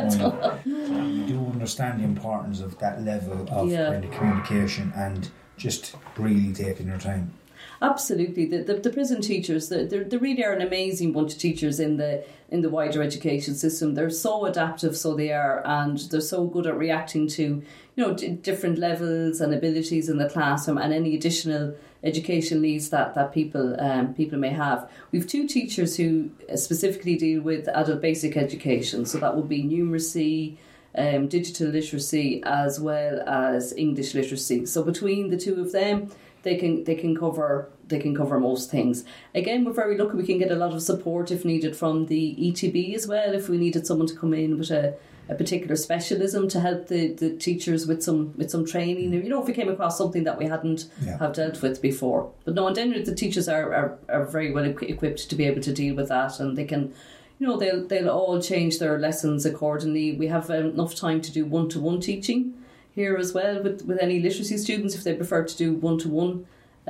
You do understand the importance of that level of kind of communication and just really taking your time. Absolutely. The prison teachers, they really are an amazing bunch of teachers in the wider education system. They're so adaptive, so they are, and they're so good at reacting to, different levels and abilities in the classroom and any additional education needs that people may have. We've 2 teachers who specifically deal with adult basic education, so that would be numeracy, digital literacy, as well as English literacy. So between the 2 of them, they can cover most things. Again, we're very lucky we can get a lot of support if needed from the ETB as well, if we needed someone to come in with a particular specialism to help the teachers with some training. If we came across something that we hadn't have dealt with before. But no, and then the teachers are very well equipped to be able to deal with that, and they can, they'll all change their lessons accordingly. We have enough time to do one-to-one teaching here as well with any literacy students if they prefer to do one-to-one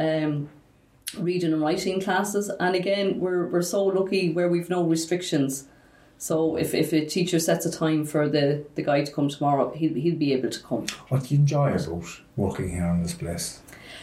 reading and writing classes. And again, we're so lucky where we've no restrictions. So if a teacher sets a time for the guy to come tomorrow, he'll be able to come. What do you enjoy about working here in this place?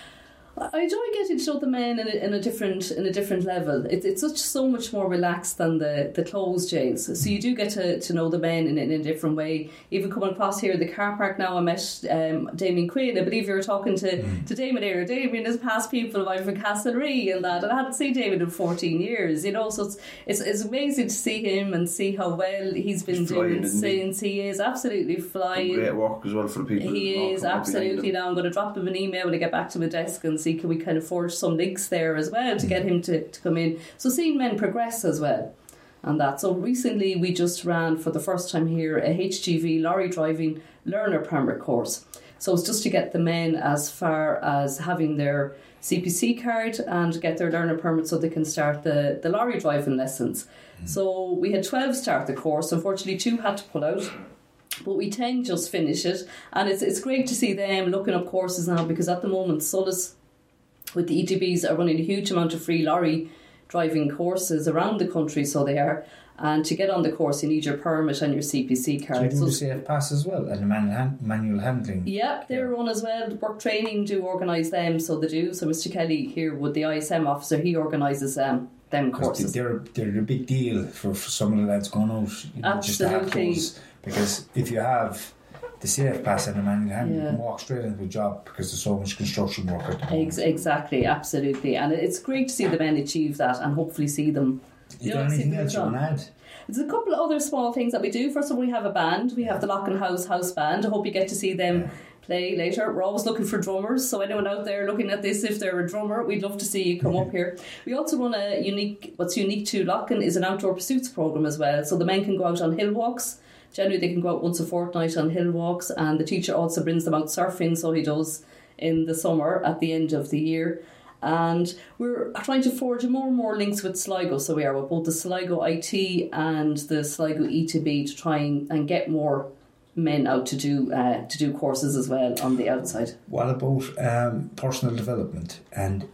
I enjoy getting to know the men in a different level. It's so much more relaxed than the closed jails. So you do get to know the men in a different way. Even coming across here in the car park now, I met Damien Quinn. I believe you were talking to Damien there. Damien is past people of mine from Castlereagh and that. And I hadn't seen Damien in 14 years. So it's amazing to see him and see how well he's been doing since. He is absolutely flying. Great work as well for the people. He is absolutely. Now I'm going to drop him an email when I get back to my desk and see can we kind of forge some links there as well to get him to come in. So seeing men progress as well and that. So recently we just ran for the first time here a HGV lorry driving learner permit course. So it's just to get the men as far as having their CPC card and get their learner permit so they can start the lorry driving lessons. So we had 12 start the course. Unfortunately 2 had to pull out, but we 10 just finish it, and it's great to see them looking up courses now, because at the moment Solis with the ETBs are running a huge amount of free lorry driving courses around the country, so they are. And to get on the course, you need your permit and your CPC card. So you do the Safe Pass as well, and the manual handling. Yeah, they're run as well. Work Training do organise them, so they do. So Mr. Kelly here with the ISM officer, he organises them courses. They're a big deal for some of the lads going out. Absolutely. Because if you have the Safe Pass and the manual handling, you can walk straight into a job, because there's so much construction work at the moment. Exactly, absolutely. And it's great to see the men achieve that and hopefully see them. Is there anything else you want to add? There's a couple of other small things that we do. First of all, we have a band. We have the Loughlin House Band. I hope you get to see them play later. We're always looking for drummers, so anyone out there looking at this, if they're a drummer, we'd love to see you come up here. We also run what's unique to Loughlin is an outdoor pursuits programme as well. So the men can go out on hill walks. Generally they can go out once a fortnight on hill walks, and the teacher also brings them out surfing, so he does in the summer at the end of the year. And we're trying to forge more and more links with Sligo, so we are with both the Sligo IT and the Sligo ETB to try and get more men out to do courses as well on the outside. What about personal development and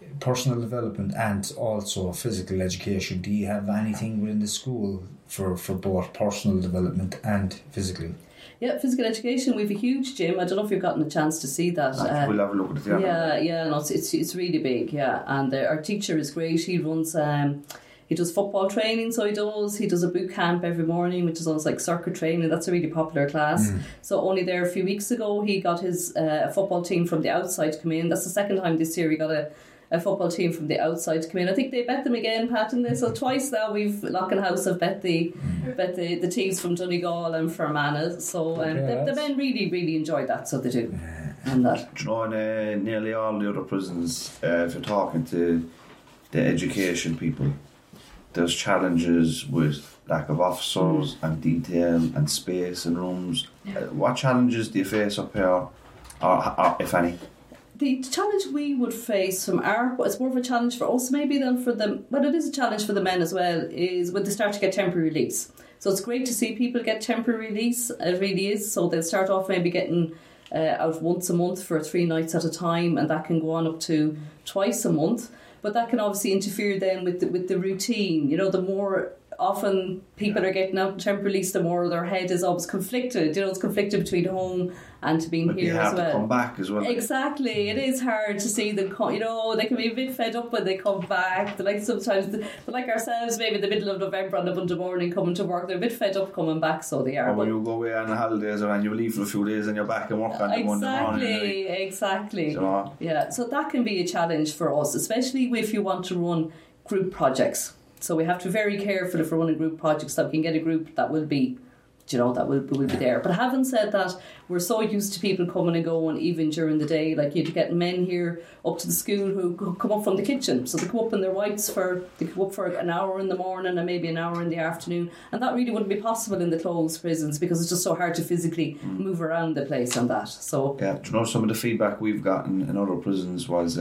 also physical education? Do you have anything within the school for both personal development and physically? Yeah, physical education. We have a huge gym. I don't know if you've gotten a chance to see that. We'll have a look at it. No, it's really big. Yeah, and our teacher is great. He runs. He does football training, so he does a boot camp every morning, which is almost like circuit training. That's a really popular class. So only there a few weeks ago, he got his football team from the outside to come in. That's the second time this year he got a football team from the outside to come in. I think they bet them again, Pat, in this. So twice now we've Loughlin House have bet the teams from Donegal and Fermanagh. So the men really, really enjoyed that, so they do. And that. Do you know, in nearly all the other prisons, if you're talking to the education people, there's challenges with lack of officers and detail and space and rooms. What challenges do you face up here, or if any? The challenge we would face from it's more of a challenge for us maybe than for them, but it is a challenge for the men as well, is when they start to get temporary release. So it's great to see people get temporary release, it really is. So they'll start off maybe getting out once a month for 3 nights at a time, and that can go on up to twice a month. But that can obviously interfere then with the routine. You know, the more often people are getting out temporarily, the more their head is always conflicted. You know, it's conflicted between home and to being here as well. To come back as well. Exactly, it is hard to see them come. You know, they can be a bit fed up when they come back. They're like sometimes, they're like ourselves, maybe in the middle of November on a Monday morning coming to work. They're a bit fed up coming back, so they are. Or when you go away on holidays or you leave for a few days and you're back and work on the Monday morning. Exactly. So, yeah, so that can be a challenge for us, especially if you want to run group projects. So we have to be very careful if we're running group projects that we can get a group that will be, that will be there. But having said that, we're so used to people coming and going even during the day. Like you'd get men here up to the school who come up from the kitchen. So they come up in their whites they come up for an hour in the morning and maybe an hour in the afternoon. And that really wouldn't be possible in the closed prisons because it's just so hard to physically move around the place on that. So yeah, some of the feedback we've gotten in other prisons was...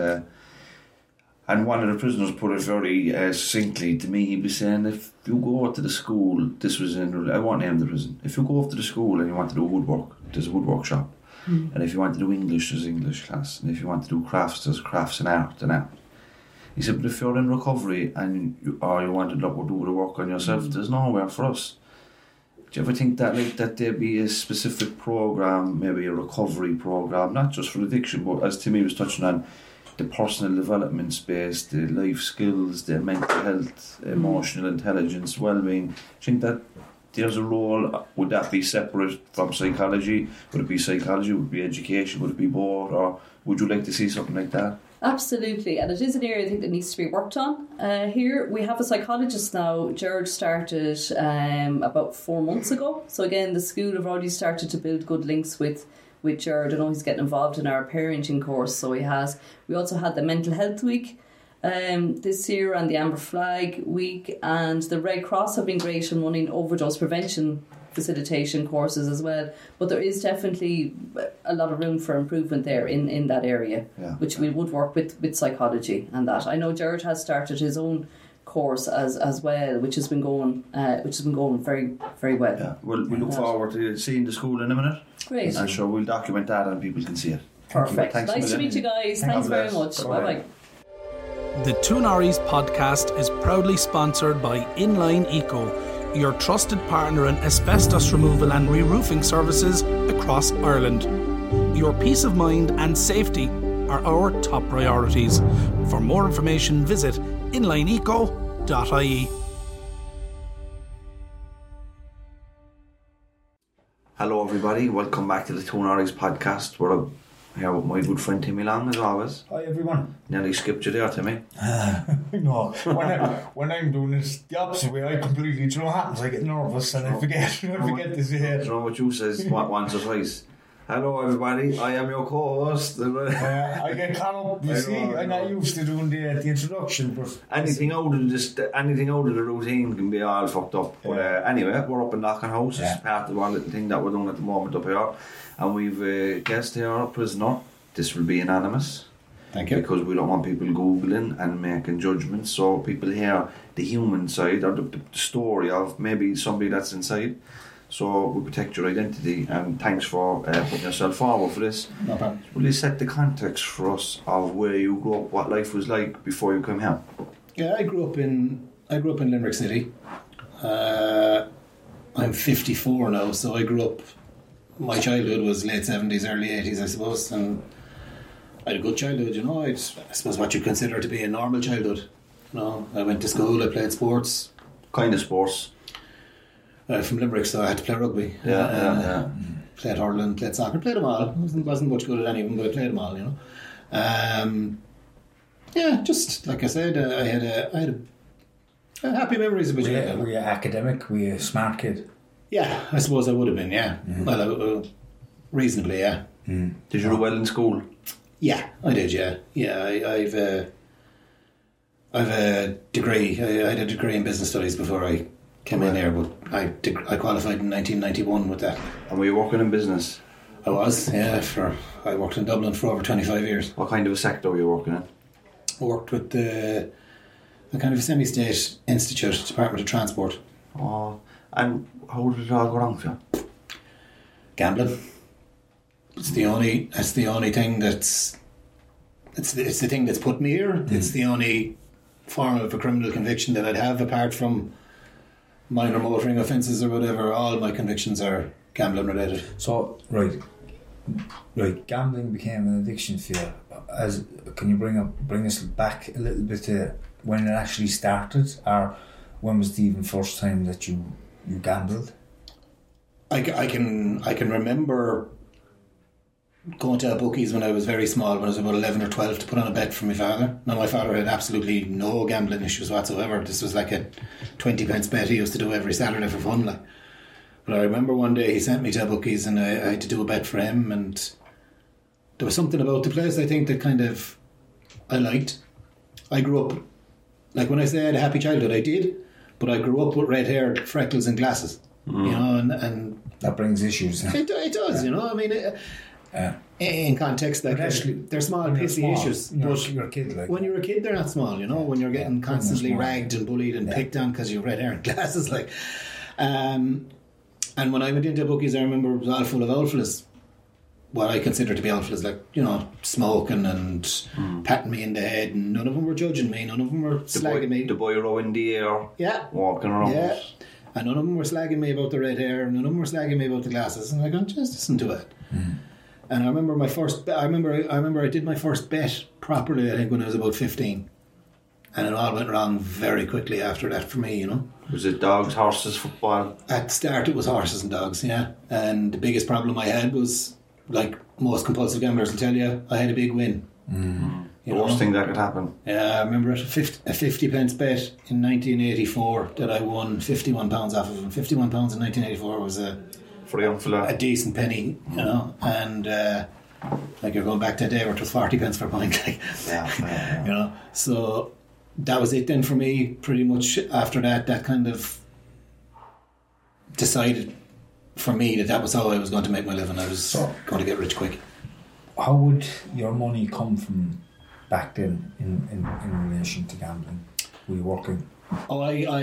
and one of the prisoners put it very succinctly to me. He'd be saying, if you go to the school, I won't name the prison. If you go off to the school and you want to do woodwork, there's a woodwork shop. And if you want to do English, there's English class. And if you want to do crafts, there's crafts and art. He said, but if you're in recovery and you want to do the work on yourself, there's nowhere for us. Do you ever think that there be a specific program, maybe a recovery program, not just for addiction, but as Timmy was touching on, the personal development space, the life skills, the mental health, emotional intelligence, well-being. Do you think that there's a role? Would that be separate from psychology? Would it be psychology? Would it be education? Would it be both? Or would you like to see something like that? Absolutely, and it is an area I think that needs to be worked on. Here we have a psychologist now. George started about 4 months ago. So again, the school have already started to build good links with Jared. I know he's getting involved in our parenting course, so he has. We also had the Mental Health Week this year and the Amber Flag Week, and the Red Cross have been great in running overdose prevention facilitation courses as well. But there is definitely a lot of room for improvement there in that area, which we would work with psychology and that. I know Jared has started his own course as well, which has been going very, very well. Yeah, we look forward to seeing the school in a minute. Great. And sure, we'll document that and people can see it. Perfect. Thanks nice to meet you guys. Thanks very much. Bye-bye. The Two Norries podcast is proudly sponsored by Inline Eco, your trusted partner in asbestos removal and re-roofing services across Ireland. Your peace of mind and safety are our top priorities. For more information, visit inlineeco.ie. Hello everybody, welcome back to the Two Norries podcast. We're here with my good friend Timmy Long as always. Hi everyone. Nearly skipped you there, Timmy. No, when I'm doing this the opposite way, I completely, do you know what happens? I get nervous and I forget to say it. Do you know what you says once or twice? Hello everybody, I am your co-host. I get caught up, you see, I'm not used to doing the introduction, but anything out of the routine can be all fucked up. But anyway, we're up in Knockenhouse. It's part of one little thing that we're doing at the moment up here, and we've a guest here, a prisoner. This will be anonymous. Thank you. Because we don't want people googling and making judgments, so people hear the human side or the story of maybe somebody that's inside. So we protect your identity, and thanks for putting yourself forward for this. No problem. Will you set the context for us of where you grew up, what life was like before you came here? Yeah, I grew up in Limerick City. I'm 54 now, so I grew up. My childhood was late 70s, early 80s, I suppose, and I had a good childhood. You know, I suppose what you consider to be a normal childhood. You know, I went to school, I played sports. Kind of sports. From Limerick, so I had to play rugby. Played hurling, played soccer, played them all. Wasn't much good at any of them, but I played them all, you know. Just like I said, I had happy memories of it. Were you academic? Were you a smart kid? Yeah, I suppose I would have been, yeah. Mm-hmm. Well, reasonably, yeah. Mm. Did you do well in school? Yeah, I did, yeah. Yeah, I've a degree. I had a degree in business studies before I came in here, but I qualified in 1991 with that. And were you working in business? I was, yeah. I worked in Dublin for over 25 years. What kind of a sector were you working in? I worked with a kind of a semi-state institute, Department of Transport. Oh, and how did it all go wrong for you? Gambling. It's the only thing it's the thing that's put me here. Mm. It's the only form of a criminal conviction that I'd have apart from minor motoring offences or whatever, all my convictions are gambling related. So, right, gambling became an addiction for you. Can you bring us back a little bit to when it actually started, or when was the even first time that you gambled? I can remember going to bookies when I was very small, when I was about 11 or 12, to put on a bet for my father. Now, my father had absolutely no gambling issues whatsoever. This was like a 20 pence bet he used to do every Saturday for fun. Like. But I remember one day he sent me to bookies and I had to do a bet for him, and there was something about the place, I think, that kind of I liked. I grew up, like when I say I had a happy childhood, I did, but I grew up with red hair, freckles and glasses. You know, and that brings issues. It does, you know. I mean, in context, like they're small, pissy issues. But you're a kid, like when you're a kid, they're not small. You know, when you're getting constantly ragged and bullied and picked on because you have red hair and glasses, like. And when I went into bookies, I remember it was all full of old fellas. What I consider to be old fellas, like, you know, smoking and patting me in the head, and none of them were judging me. None of them were slagging me. The boy row in the air, walking around. Yeah. And none of them were slagging me about the red hair, and none of them were slagging me about the glasses. And I go, just listen to it. And I remember I remember I did my first bet properly, I think, when I was about 15. And it all went wrong very quickly after that for me, you know. Was it dogs, horses, football? At the start it was horses and dogs, yeah. And the biggest problem I had was, like most compulsive gamblers will tell you, I had a big win. The worst thing that could happen. Yeah, I remember a 50 pence bet in 1984 that I won £51 off of. And £51 in 1984 was for a young fella, a decent penny, you know. And like, you're going back to a day where it was 40 pence per pint, like, you know. So that was it then for me. Pretty much after that kind of decided for me that was how I was going to make my living. I was going to get rich quick. How would your money come from back then in relation to gambling? Were you working? Oh,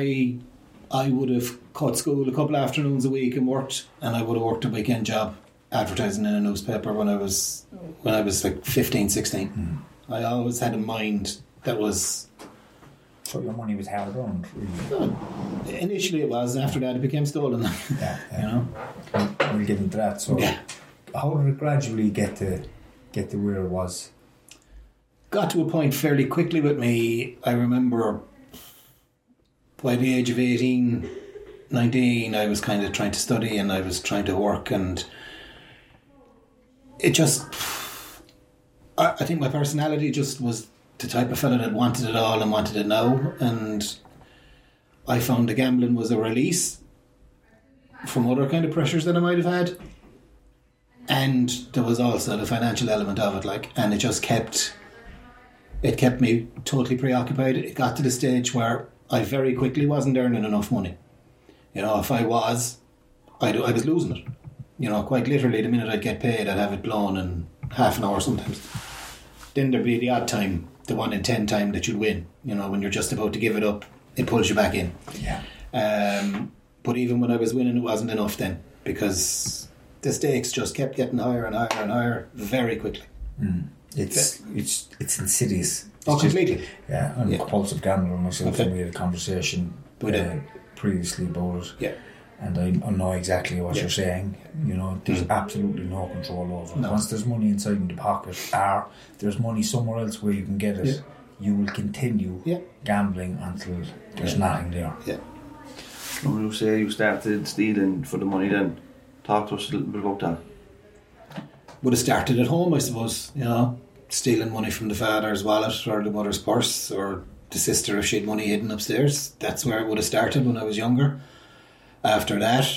I would have cut school a couple of afternoons a week and worked, and I would have worked a weekend job advertising in a newspaper when I was like 15, 16. I always had a mind that was... So your money was hard earned, really? Initially it was, and after that it became stolen. Yeah. You know? We'll get into that. So how did it gradually get to where it was? Got to a point fairly quickly with me. I remember by the age of 18, 19, I was kind of trying to study and I was trying to work, and it just... I think my personality just was the type of fella that wanted it all and wanted it now, and I found the gambling was a release from other kind of pressures that I might have had, and there was also the financial element of it, like, and it just kept me totally preoccupied. It got to the stage where I very quickly wasn't earning enough money. You know, if I was losing it. You know, quite literally, the minute I'd get paid, I'd have it blown in half an hour sometimes. Then there'd be the odd time, the 1 in 10 time that you'd win. You know, when you're just about to give it up, it pulls you back in. Yeah. But even when I was winning, it wasn't enough then, because the stakes just kept getting higher and higher and higher very quickly. It's insidious. Oh, completely. I'm a compulsive gambler myself, and we had a conversation previously about it. Yeah. And I know exactly what you're saying. You know, there's absolutely no control over it. No. Once there's money inside in the pocket, or there's money somewhere else where you can get it, you will continue gambling until there's nothing there. Yeah. When you say you started stealing for the money, then talk to us a little bit about that. Would have started at home, I suppose. You know, stealing money from the father's wallet or the mother's purse, or the sister if she had money hidden upstairs. That's where it would have started when I was younger. After that,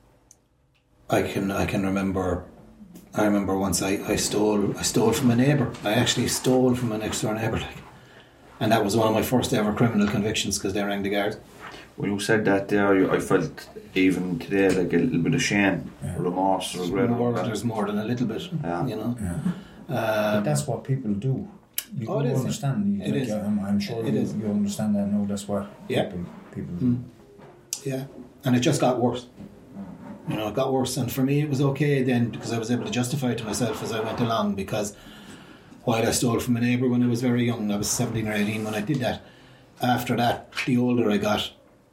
I can remember. I remember once I stole from a neighbour. I actually stole from a next door neighbour, like, and that was one of my first ever criminal convictions because they rang the guard. When you said that there, I felt even today like a little bit of shame, remorse, regret. There's more than a little bit, you know. Yeah. But that's what people do. You don't understand. It is. I'm sure you understand that. No, that's what people do. Yeah. And it just got worse. You know, it got worse. And for me, it was okay then because I was able to justify it to myself as I went along, because while I stole from a neighbour when I was very young, I was 17 or 18 when I did that. After that, the older I got,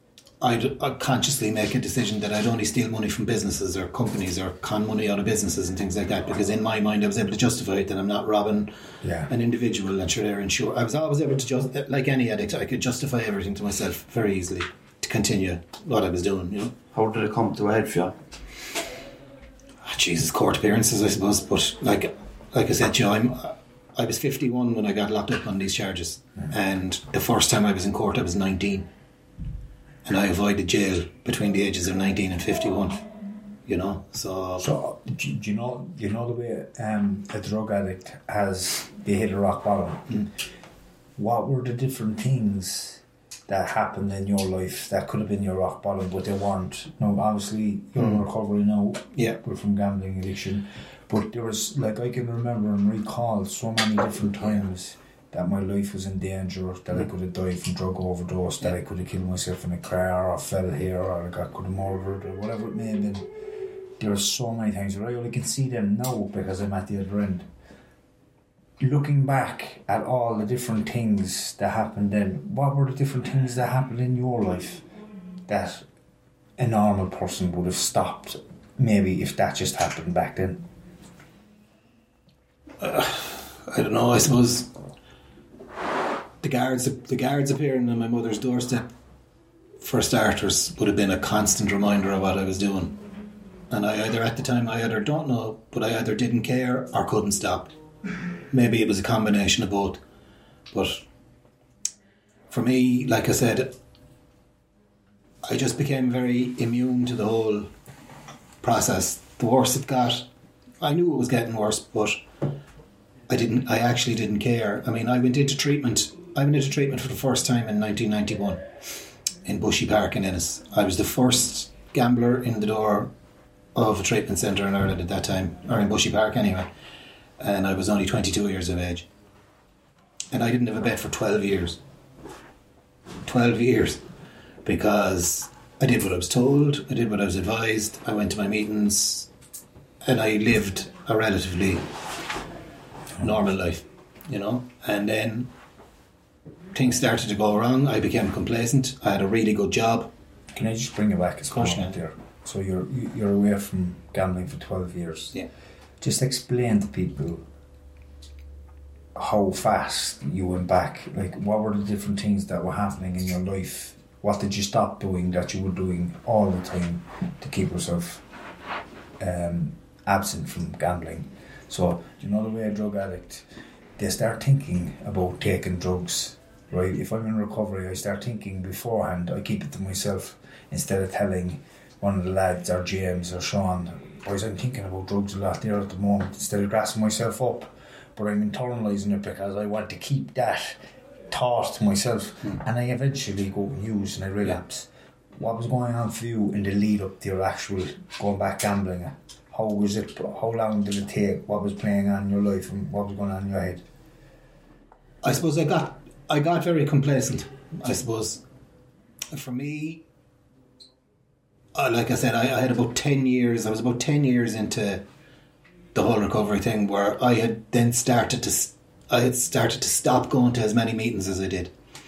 I'd consciously make a decision that I'd only steal money from businesses or companies or con money out of businesses and things like that, because in my mind I was able to justify it, that I'm not robbing an individual, and sure they're insured. I was always able to like any addict, I could justify everything to myself very easily to continue what I was doing, you know. How did it come to a head for you? Jesus, court appearances, I suppose. But like I said, Joe, I was 51 when I got locked up on these charges, and the first time I was in court I was 19. And I avoided jail between the ages of 19 and 51, you know. So do you know the way a drug addict they hit a rock bottom? What were the different things that happened in your life that could have been your rock bottom, but they weren't? No, obviously you're in recovery now. Yeah, we're from gambling addiction, but there was, like, I can remember and recall so many different times that my life was in danger, that I could have died from drug overdose, that I could have killed myself in a car, or fell here, or I could have murdered, or whatever it may have been. There are so many things, I only can see them now because I'm at the other end. Looking back at all the different things that happened then, what were the different things that happened in your life that a normal person would have stopped, maybe, if that just happened back then? I don't know, I suppose the guards appearing on my mother's doorstep, for starters, would have been a constant reminder of what I was doing. And I either don't know, but I either didn't care or couldn't stop. Maybe it was a combination of both. But for me, like I said, I just became very immune to the whole process. The worse it got, I knew it was getting worse, but I actually didn't care. I mean, I went into treatment for the first time in 1991 in Bushy Park in Ennis. I was the first gambler in the door of a treatment centre in Ireland at that time, or in Bushy Park anyway, and I was only 22 years of age. And I didn't have a bet for 12 years. 12 years. Because I did what I was told, I did what I was advised, I went to my meetings, and I lived a relatively normal life, you know. And then things started to go wrong. I became complacent. I had a really good job. Can I just bring you back a moment there? So you're away from gambling for 12 years. Yeah. Just explain to people how fast you went back. Like, what were the different things that were happening in your life? What did you stop doing that you were doing all the time to keep yourself absent from gambling? So, you know the way a drug addict, they start thinking about taking drugs, right? If I'm in recovery, I start thinking beforehand. I keep it to myself instead of telling one of the lads, or James or Sean, boys, I'm thinking about drugs a lot there at the moment, instead of grassing myself up. But I'm internalising it because I want to keep that thought to myself, and I eventually go and use and I relapse. What was going on for you in the lead up to your actual going back gambling? How was it? How long did it take? What was playing on in your life, and what was going on in your head? I suppose I got very complacent. I suppose for me, like I said, I had about 10 years. I was about 10 years into the whole recovery thing, where I had then started to stop going to as many meetings as I did.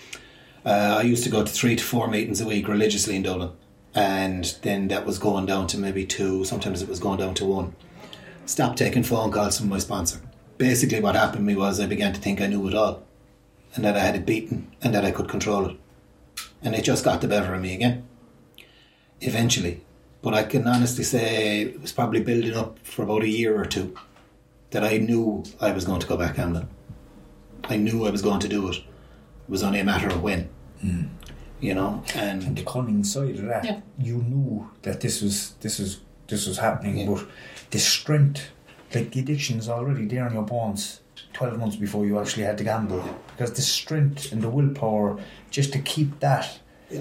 I used to go to 3 to 4 meetings a week religiously in Dublin, and then that was going down to maybe 2. Sometimes it was going down to 1. Stopped taking phone calls from my sponsor. Basically, what happened to me was I began to think I knew it all, and that I had it beaten, and that I could control it, and it just got the better of me again. Eventually. But I can honestly say it was probably building up for about a year or 2 that I knew I was going to go back gambling. I knew I was going to do it. It was only a matter of when. You know, and the cunning side of that, you knew that this was happening, but the strength, like the addiction is already there in your bones 12 months before you actually had to gamble, because the strength and the willpower just to keep that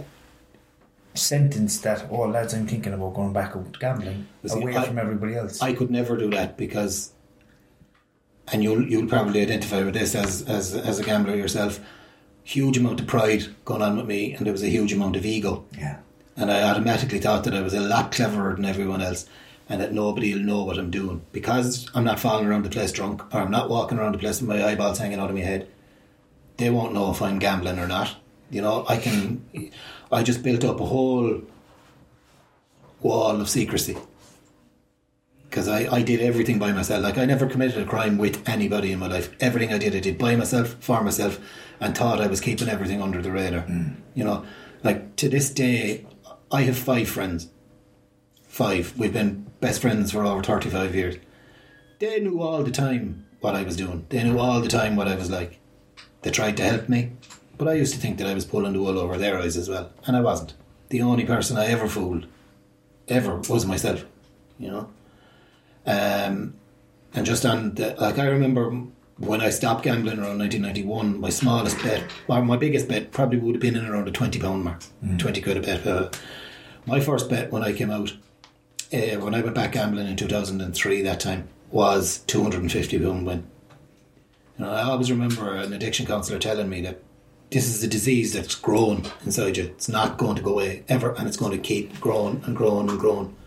sentence that, oh lads, I'm thinking about going back out gambling, away from everybody else. I could never do that because, and you'll probably identify with this as a gambler yourself, huge amount of pride going on with me, and there was a huge amount of ego. Yeah. And I automatically thought that I was a lot cleverer than everyone else, and that nobody will know what I'm doing, because I'm not falling around the place drunk, or I'm not walking around the place with my eyeballs hanging out of my head. They won't know if I'm gambling or not. You know, I just built up a whole wall of secrecy. Because I did everything by myself. Like, I never committed a crime with anybody in my life. Everything I did by myself, for myself, and thought I was keeping everything under the radar. You know, like, to this day, I have 5 friends. 5. We've been best friends for over 35 years. They knew all the time what I was doing. They knew all the time what I was like. They tried to help me, but I used to think that I was pulling the wool over their eyes as well, and I wasn't. The only person I ever fooled, ever, was myself, you know. And just on the, like, I remember when I stopped gambling around 1991, my smallest bet, or my biggest bet, probably would have been in around the £20 mark, 20 quid a bet. My first bet when I came out, when I went back gambling in 2003, that time, was £250 win. You know, I always remember an addiction counsellor telling me that this is a disease that's grown inside you. It's not going to go away ever, and it's going to keep growing and growing and growing.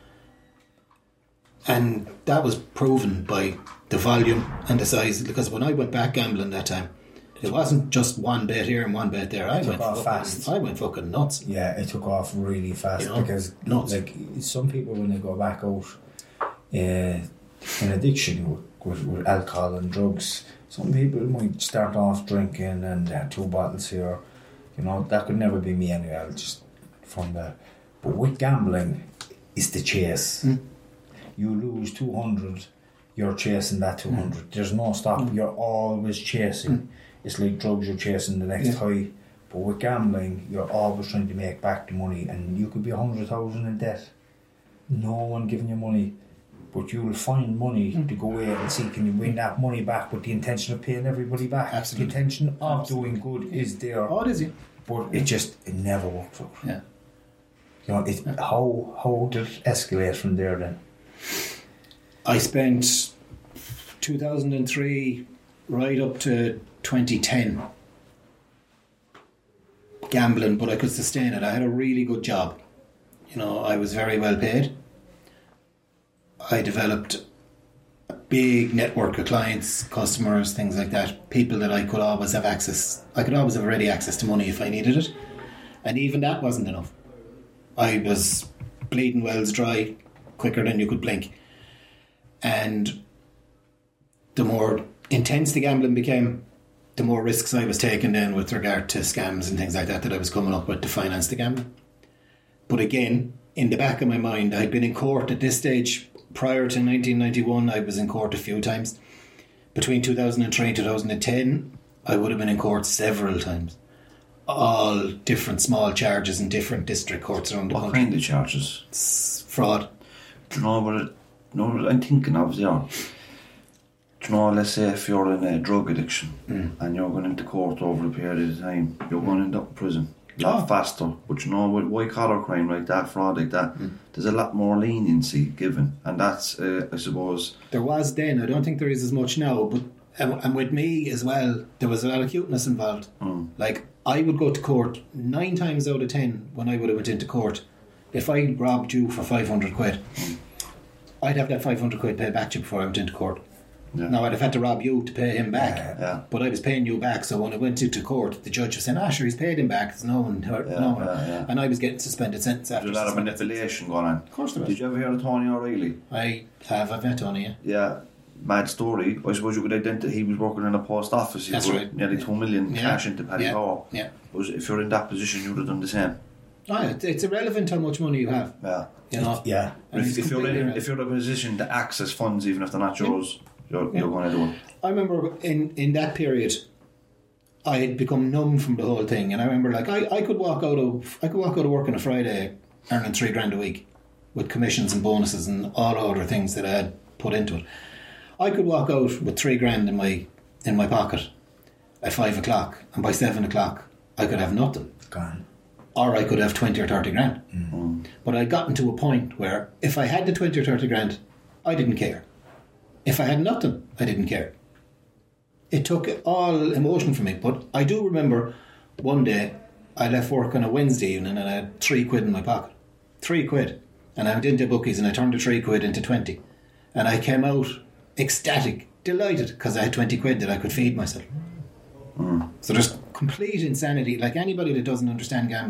And that was proven by the volume and the size, because when I went back gambling that time, it wasn't just one bet here and one bet there. I went fucking nuts. Yeah, it took off really fast, you know, because nuts. Like, some people, when they go back out in addiction with alcohol and drugs, some people might start off drinking and have 2 bottles here. You know, that could never be me anyway. I'll just from that. But with gambling, it's the chase. You lose 200, you're chasing that 200. There's no stop. You're always chasing. It's like drugs, you're chasing the next high. But with gambling, you're always trying to make back the money, and you could be 100,000 in debt. No one giving you money, but you'll find money to go away and see, can you win that money back with the intention of paying everybody back. Absolutely. The intention of doing good is there. Oh, it is, yeah. But it never works out. Yeah. You know, how did it escalate from there then? I spent 2003 right up to 2010 gambling, but I could sustain it. I had a really good job. You know, I was very well paid. I developed a big network of clients, customers, things like that, people that I could always have access. I could always have ready access to money if I needed it. And even that wasn't enough. I was bleeding wells dry quicker than you could blink. And the more intense the gambling became, the more risks I was taking then with regard to scams and things like that I was coming up with to finance the gambling. But again, in the back of my mind, I'd been in court at this stage. Prior to 1991, I was in court a few times. Between 2003 and 2010, I would have been in court several times. All different small charges in different district courts around the country. What kind of charges? It's fraud. Do you know what I'm thinking of there? Do you know, let's say if you're in a drug addiction and you're going into court over a period of time, you're going to end up in prison a lot faster. But you know, with white collar crime like that, fraud like that, there's a lot more leniency given, and that's I suppose there was then. I don't think there is as much now, but and with me as well, there was a lot of cuteness involved. Like, I would go to court 9 times out of 10 when I would have went into court. If I robbed you for 500 quid, I'd have that 500 quid paid back to you before I went into court. Yeah. Now, I'd have had to rob you to pay him back, but I was paying you back. So when I went into court, the judge was saying, sure, he's paid him back. There's no one hurt, and I was getting suspended sentence after. There's a lot of manipulation going on. Of course there was. Did you ever hear of Tony O'Reilly? I've met Tony, yeah. Mad story. I suppose you could identify he was working in a post office. He put nearly 2 million cash into Paddy Power. Yeah. But if you're in that position, you would have done the same. It's irrelevant how much money you have. Yeah. You know. Yeah. If you're in a position to access funds, even if they're not yours, you're going to do it. I remember in that period, I had become numb from the whole thing, and I remember like I could walk out of work on a Friday earning $3,000 a week with commissions and bonuses and all other things that I had put into it. I could walk out with $3,000 in my pocket at 5 o'clock, and by 7 o'clock I could have nothing. Gone. Or I could have 20 or 30 grand. But I'd gotten to a point where if I had the 20 or 30 grand, I didn't care. If I had nothing, I didn't care. It took all emotion from me. But I do remember one day I left work on a Wednesday evening and I had 3 quid in my pocket. 3 quid. And I went into bookies and I turned the 3 quid into 20. And I came out ecstatic, delighted, because I had 20 quid that I could feed myself. So there's complete insanity. Like, anybody that doesn't understand gambling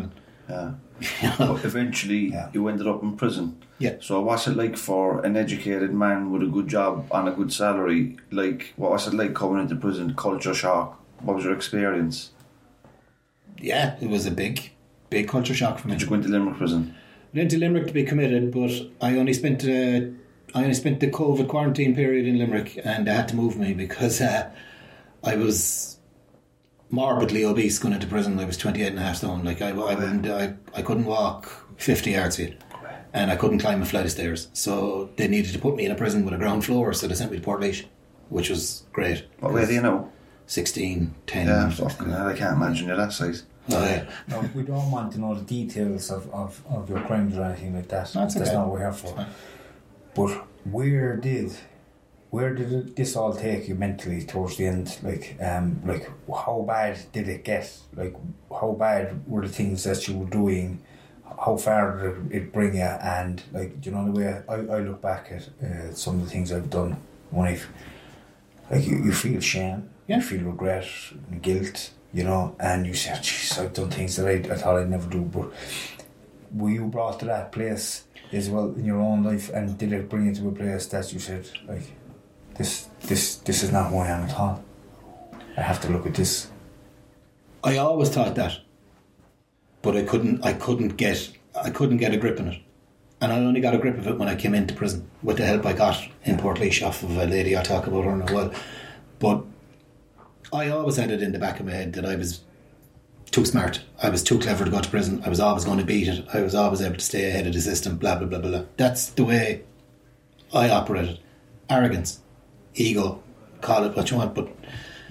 Yeah. But eventually, you ended up in prison. Yeah. So what's it like for an educated man with a good job and a good salary? Like, what was it like coming into prison? Culture shock? What was your experience? Yeah, it was a big culture shock for me. Did you go into Limerick prison? I went to Limerick to be committed, but I only spent the COVID quarantine period in Limerick, and they had to move me because I was morbidly obese going into prison. I was 28.5 stone. Like I couldn't walk 50 yards feet, and I couldn't climb a flight of stairs. So they needed to put me in a prison with a ground floor, so they sent me to Portlaoise, which was great. What weight do you know? 16, 10. Yeah, fucking hell, I can't imagine you're that size. Oh, yeah. No, we don't want to know the details of your crimes or anything like that. That's not what we're here for. But where did this all take you mentally towards the end? Like how bad did it get? Like, how bad were the things that you were doing? How far did it bring you? And, like, do you know the way I look back at some of the things I've done when you feel shame, you feel regret and guilt, you know, and you say, jeez, I've done things that I thought I'd never do. But were you brought to that place as well in your own life, and did it bring you to a place that you said, like, this is not who I am at all? I have to look at this. I always thought that, but I couldn't get a grip on it, and I only got a grip of it when I came into prison with the help I got in Portlaoise off of a lady I'll talk about her in a while. But I always had it in the back of my head that I was too smart, I was too clever to go to prison, I was always going to beat it, I was always able to stay ahead of the system, blah blah blah blah. That's the way I operated. Arrogance, ego, call it what you want, but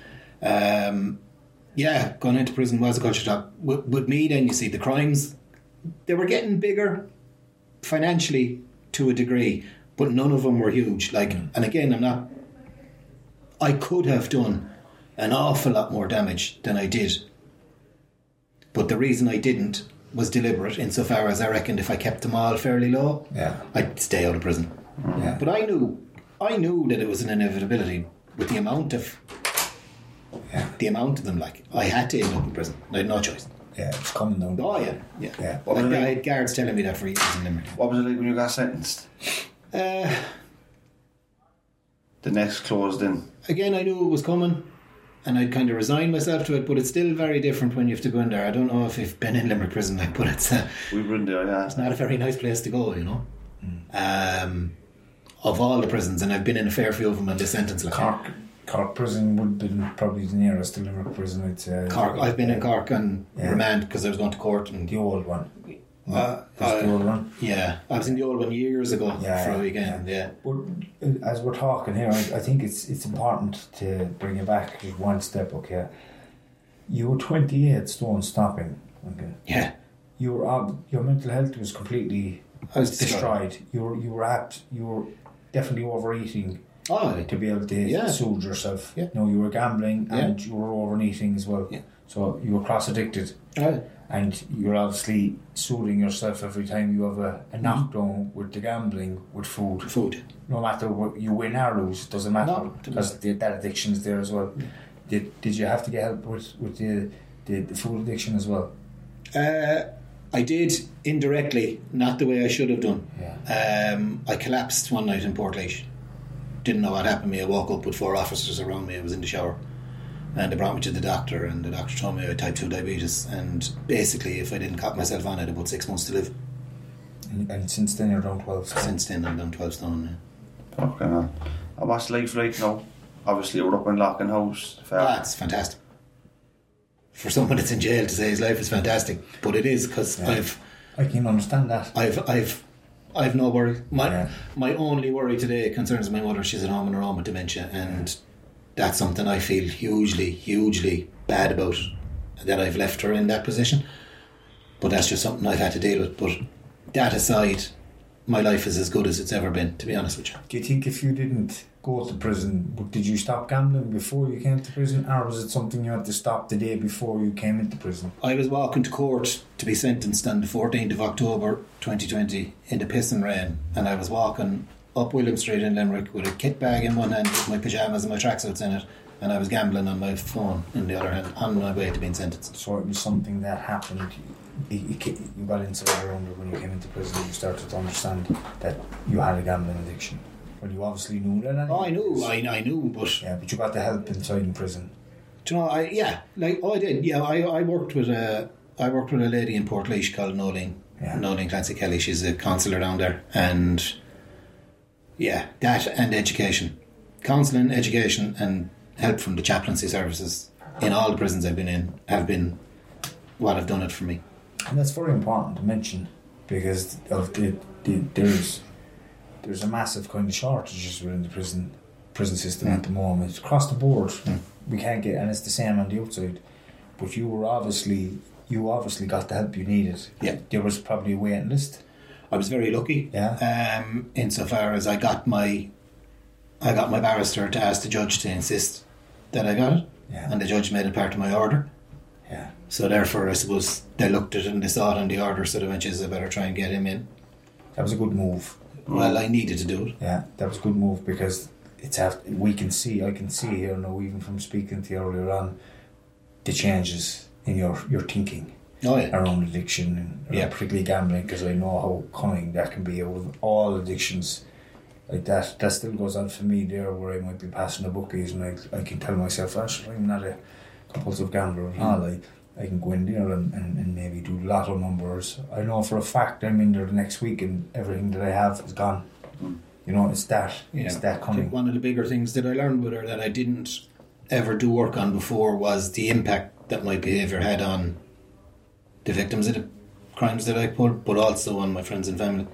going into prison was a culture shock. With me then, you see, the crimes, they were getting bigger financially to a degree, but none of them were huge. Like, and again, I could have done an awful lot more damage than I did, but the reason I didn't was deliberate, insofar as I reckoned if I kept them all fairly low, I'd stay out of prison. Yeah. But I knew that it was an inevitability with the amount of them. Like, I had to end up in prison. I had no choice. Yeah, it's coming down. Oh yeah. I had guards telling me that for years in Limerick. What was it like when you got sentenced? The next closed in. Again, I knew it was coming, and I'd kind of resigned myself to it, but it's still very different when you have to go in there. I don't know if you've been in Limerick prison, like, but it's we were in there, yeah. It's not a very nice place to go, you know. Of all the prisons, and I've been in a fair few of them, and the sentence, like Cork prison would have been probably the nearest to Limerick prison, I'd say. Cork, I've been in Cork and remand because I was going to court. And the old one. The old one? Yeah, I was in the old one years ago for a weekend. Yeah. But as we're talking here, I think it's important to bring you back one step. Okay, you were 28 stone stopping. Okay. Yeah. Your mental health was completely destroyed. You were definitely overeating. To be able to soothe yourself. Yeah. You know, you were gambling and you were overeating as well. Yeah. So you were cross-addicted. And you're obviously soothing yourself every time you have a knockdown with the gambling, with food. No matter what you win or lose, it doesn't matter, because that addiction is there as well. Did you have to get help with the food addiction as well? I did, indirectly, not the way I should have done. Yeah. I collapsed one night in Portlaoise. Didn't know what happened to me. I woke up with 4 officers around me. I was in the shower, and they brought me to the doctor, and the doctor told me I had type 2 diabetes, and basically if I didn't cop myself on, I had about 6 months to live. And since then you're down 12 stone? Since then I'm down 12 stone, yeah. Okay, man. And what's life like now? Obviously you're up in Loughlin House. It's fantastic. For someone that's in jail to say his life is fantastic, but it is, because I can understand that. I've no worry. My only worry today concerns my mother. She's at home on her own with dementia, and that's something I feel hugely bad about, that I've left her in that position. But that's just something I've had to deal with. But that aside, my life is as good as it's ever been, to be honest with you. Do you think if you didn't go to prison, did you stop gambling before you came to prison, or was it something you had to stop the day before you came into prison? I was walking to court to be sentenced on the 14th of October 2020 in the pissing rain, and I was walking up William Street in Limerick with a kit bag in one hand with my pyjamas and my tracksuits in it, and I was gambling on my phone in the other hand on my way to being sentenced. So it was something that happened you got inside around it when you came into prison. You started to understand that you had a gambling addiction. Well, you obviously knew that. Anyway. Oh, I knew, but yeah, but you got the help inside in prison. Do you know? I did. Yeah, I worked with a lady in Portlaoise called Noeline Clancy Kelly. She's a counsellor down there, and yeah, that and education, counselling, education, and help from the chaplaincy services in all the prisons I've been in have been what have done it for me. And that's very important to mention because of there's a massive kind of shortages within the prison system at the moment across the board. We can't get, and it's the same on the outside. But you obviously got the help you needed. Yeah, there was probably a waiting list. I was very lucky. Yeah. Insofar as I got my barrister to ask the judge to insist that I got it, and the judge made it part of my order. Yeah. So therefore, I suppose they looked at it and they saw it on the order, so they went, "I better try and get him in." That was a good move. Well, I needed to do it. Yeah, that was a good move because I can see here now, even from speaking to you earlier on, the changes in your thinking around addiction and particularly gambling, because I know how cunning that can be with all addictions. Like that still goes on for me there, where I might be passing the bookies and I can tell myself, actually, I'm not a compulsive gambler at all. I can go in there and maybe do lotto numbers. I know for a fact I'm in there the next week and everything that I have is gone. You know, it's that cunning. I think one of the bigger things that I learned with her that I didn't ever do work on before was the impact that my behaviour had on the victims of the crimes that I pulled, but also on my friends and family.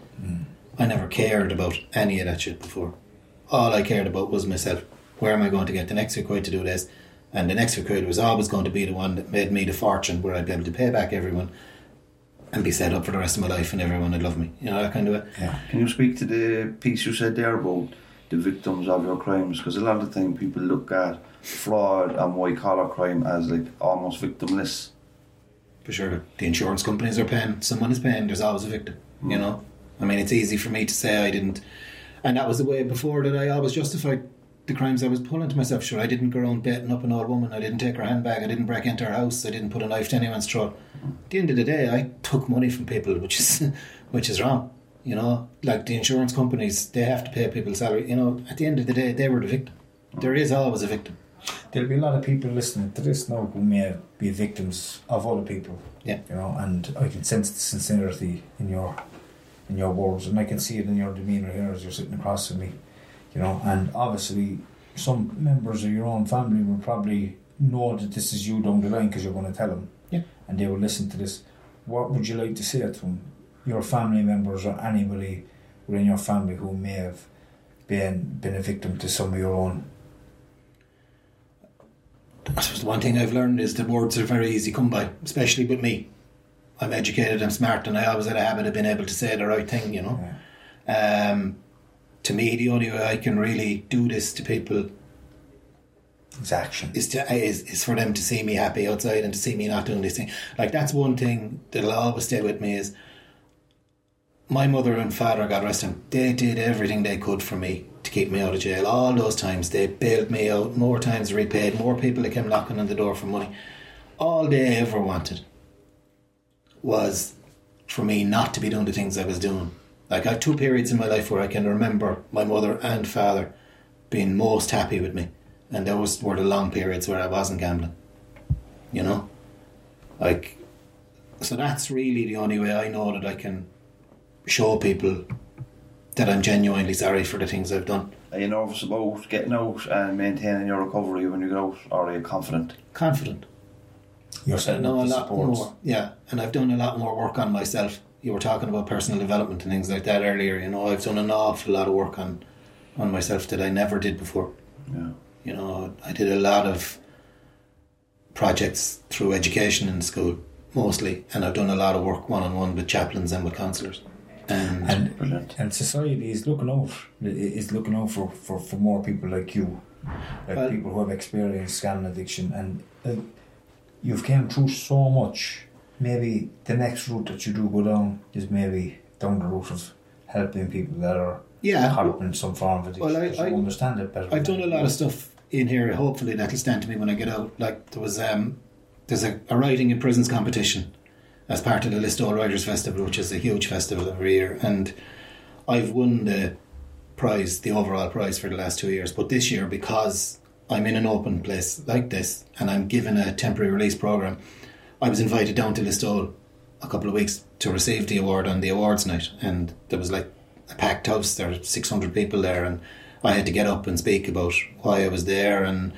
I never cared about any of that shit before. All I cared about was myself. Where am I going to get the next few quid to do this? And the next few quid was always going to be the one that made me the fortune, where I'd be able to pay back everyone and be set up for the rest of my life and everyone would love me. You know, that kind of way. Yeah. Can you speak to the piece you said there about the victims of your crimes? Because a lot of the time people look at fraud and white collar crime as like almost victimless. For sure. The insurance companies are paying, someone is paying, there's always a victim, you know. I mean, it's easy for me to say I didn't, and that was the way before that I always justified the crimes I was pulling to myself. Sure, I didn't go around beating up an old woman, I didn't take her handbag, I didn't break into her house, I didn't put a knife to anyone's throat. At the end of the day, I took money from people, which is wrong. You know, like the insurance companies, they have to pay people's salary. You know, at the end of the day, they were the victim. There is always a victim. There'll be a lot of people listening to this now who may be victims of other people. Yeah. You know, and I can sense the sincerity in your words, and I can see it in your demeanour here as you're sitting across from me. You know, and obviously some members of your own family will probably know that this is you down the line because you're going to tell them. Yeah. And they will listen to this. What would you like to say to them? Your family members or anybody within your family who may have been a victim to some of your own? I suppose the one thing I've learned is the words are very easy to come by, especially with me. I'm educated, I'm smart, and I always had a habit of being able to say the right thing, you know. Yeah. To me, the only way I can really do this to people is action. Is for them to see me happy outside and to see me not doing this thing. Like, that's one thing that'll always stay with me is my mother and father, God rest them, they did everything they could for me to keep me out of jail. All those times they bailed me out, more times repaid, more people that came knocking on the door for money. All they ever wanted was for me not to be doing the things I was doing. Like, I have 2 periods in my life where I can remember my mother and father being most happy with me, and those were the long periods where I wasn't gambling, you know. Like, so that's really the only way I know that I can show people that I'm genuinely sorry for the things I've done. Are you nervous about getting out and maintaining your recovery when you get out, or are you confident? Confident. You're setting up the supports. More, yeah, and I've done a lot more work on myself. You were talking about personal development and things like that earlier. You know, I've done an awful lot of work on myself that I never did before. Yeah. You know, I did a lot of projects through education in school, mostly, and I've done a lot of work one-on-one with chaplains and with counsellors. And society is looking out. For more people like you, like people who have experienced gambling addiction, and you've came through so much. Maybe the next route that you do go down is maybe down the route of helping people that are caught up in some form of addiction. Well, I understand it better. I've done a lot of stuff in here. Hopefully that'll stand to me when I get out. Like, there was there's a writing in prisons competition, as part of the Listowel Riders Festival, which is a huge festival every year. And I've won the prize, the overall prize, for the last 2 years. But this year, because I'm in an open place like this and I'm given a temporary release programme, I was invited down to Listowel a couple of weeks to receive the award on the awards night. And there was like a packed house, there were 600 people there, and I had to get up and speak about why I was there. And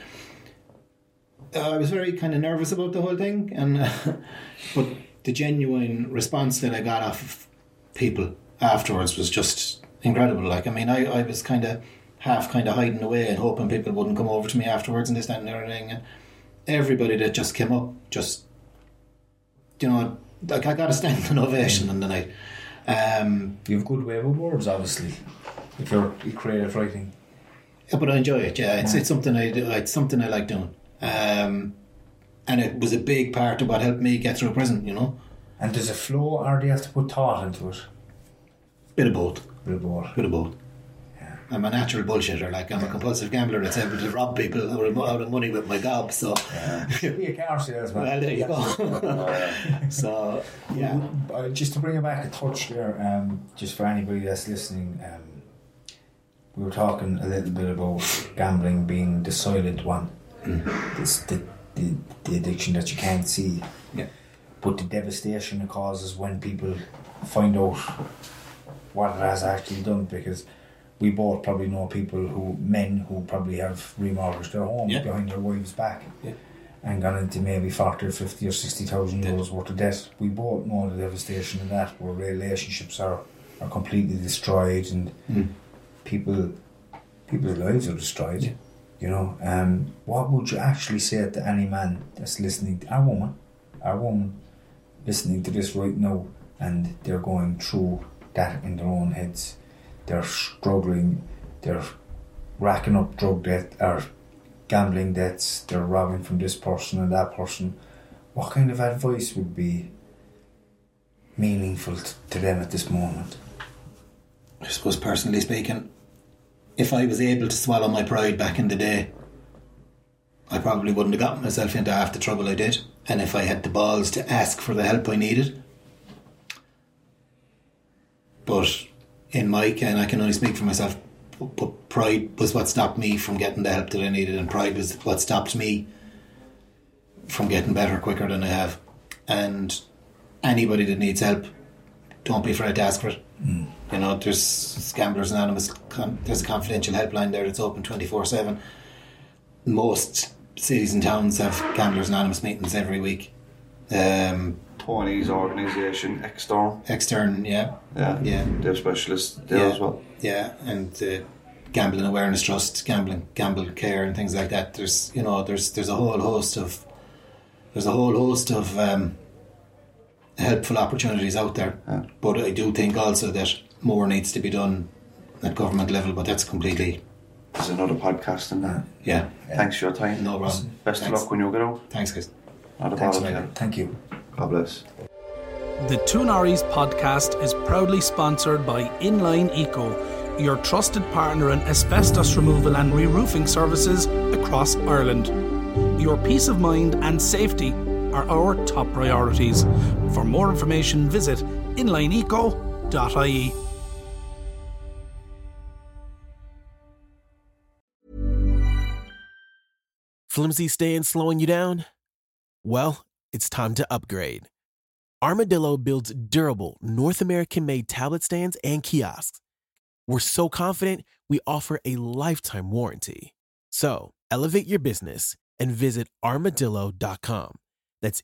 I was very kind of nervous about the whole thing. And but the genuine response that I got off of people afterwards was just incredible. Like, I mean, I was kind of hiding away and hoping people wouldn't come over to me afterwards and this, that and everything. And everybody that just came up, just, you know, like, I got a standing ovation on the night. You have good way with words, obviously, if you're creative writing. Yeah, but I enjoy it. Yeah, it's something I do. It's something I like doing. And it was a big part of what helped me get through prison, you know. And does it flow, or do you have to put thought into it? Bit of both. Bit of both. Yeah. I'm a natural bullshitter. Like, I'm a compulsive gambler that's able to rob people out of money with my gob. So be a car salesman. Well, there you go. So yeah. Just to bring it back a touch there, just for anybody that's listening, we were talking a little bit about gambling being the silent one. It's the addiction that you can't see. Yeah. But the devastation it causes when people find out what it has actually done, because we both probably know men who probably have remortgaged their homes behind their wives' back and gone into maybe 40 or 50 or 60,000 euros worth of debt. We both know the devastation of that, where relationships are completely destroyed and people's lives are destroyed. Yeah. You know, what would you actually say to any man that's listening, our woman listening to this right now, and they're going through that in their own heads? They're struggling, they're racking up drug debt or gambling debts, they're robbing from this person and that person. What kind of advice would be meaningful to them at this moment? I suppose, personally speaking, if I was able to swallow my pride back in the day, I probably wouldn't have gotten myself into half the trouble I did. And if I had the balls to ask for the help I needed. But in my case, I can only speak for myself, but pride was what stopped me from getting the help that I needed, and pride was what stopped me from getting better quicker than I have. And anybody that needs help, don't be afraid to ask for it. You know, there's Gamblers Anonymous, there's a confidential helpline there that's open 24/7. Most cities and towns have Gamblers Anonymous meetings every week. Tony's organisation, Extern, yeah, they're specialists there as well. Yeah, and the Gambling Awareness Trust, Gamble Care, and things like that. There's a whole host of helpful opportunities out there. Yeah. But I do think also that more needs to be done at government level. But that's completely. There's another podcast in that. Yeah. Thanks for your time. No problem. Best of luck when you get out. Thanks, guys. Thank you. God bless. The Two Norries podcast is proudly sponsored by Inline Eco, your trusted partner in asbestos removal and re-roofing services across Ireland. Your peace of mind and safety are our top priorities. For more information, visit inlineeco.ie. Flimsy staying slowing you down? Well, it's time to upgrade. Armadillo builds durable, North American-made tablet stands and kiosks. We're so confident, we offer a lifetime warranty. So, elevate your business and visit armadillo.com. That's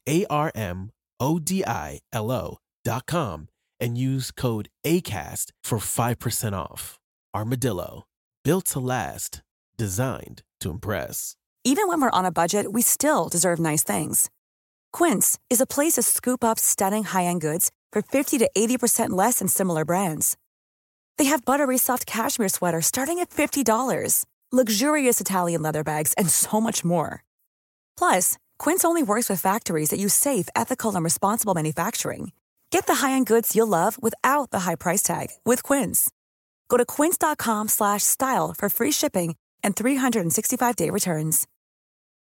ARMODILO.com and use code ACAST for 5% off. Armadillo, built to last, designed to impress. Even when we're on a budget, we still deserve nice things. Quince is a place to scoop up stunning high-end goods for 50 to 80% less than similar brands. They have buttery soft cashmere sweaters starting at $50, luxurious Italian leather bags, and so much more. Plus, Quince only works with factories that use safe, ethical, and responsible manufacturing. Get the high-end goods you'll love without the high price tag with Quince. Go to quince.com/style for free shipping and 365-day returns.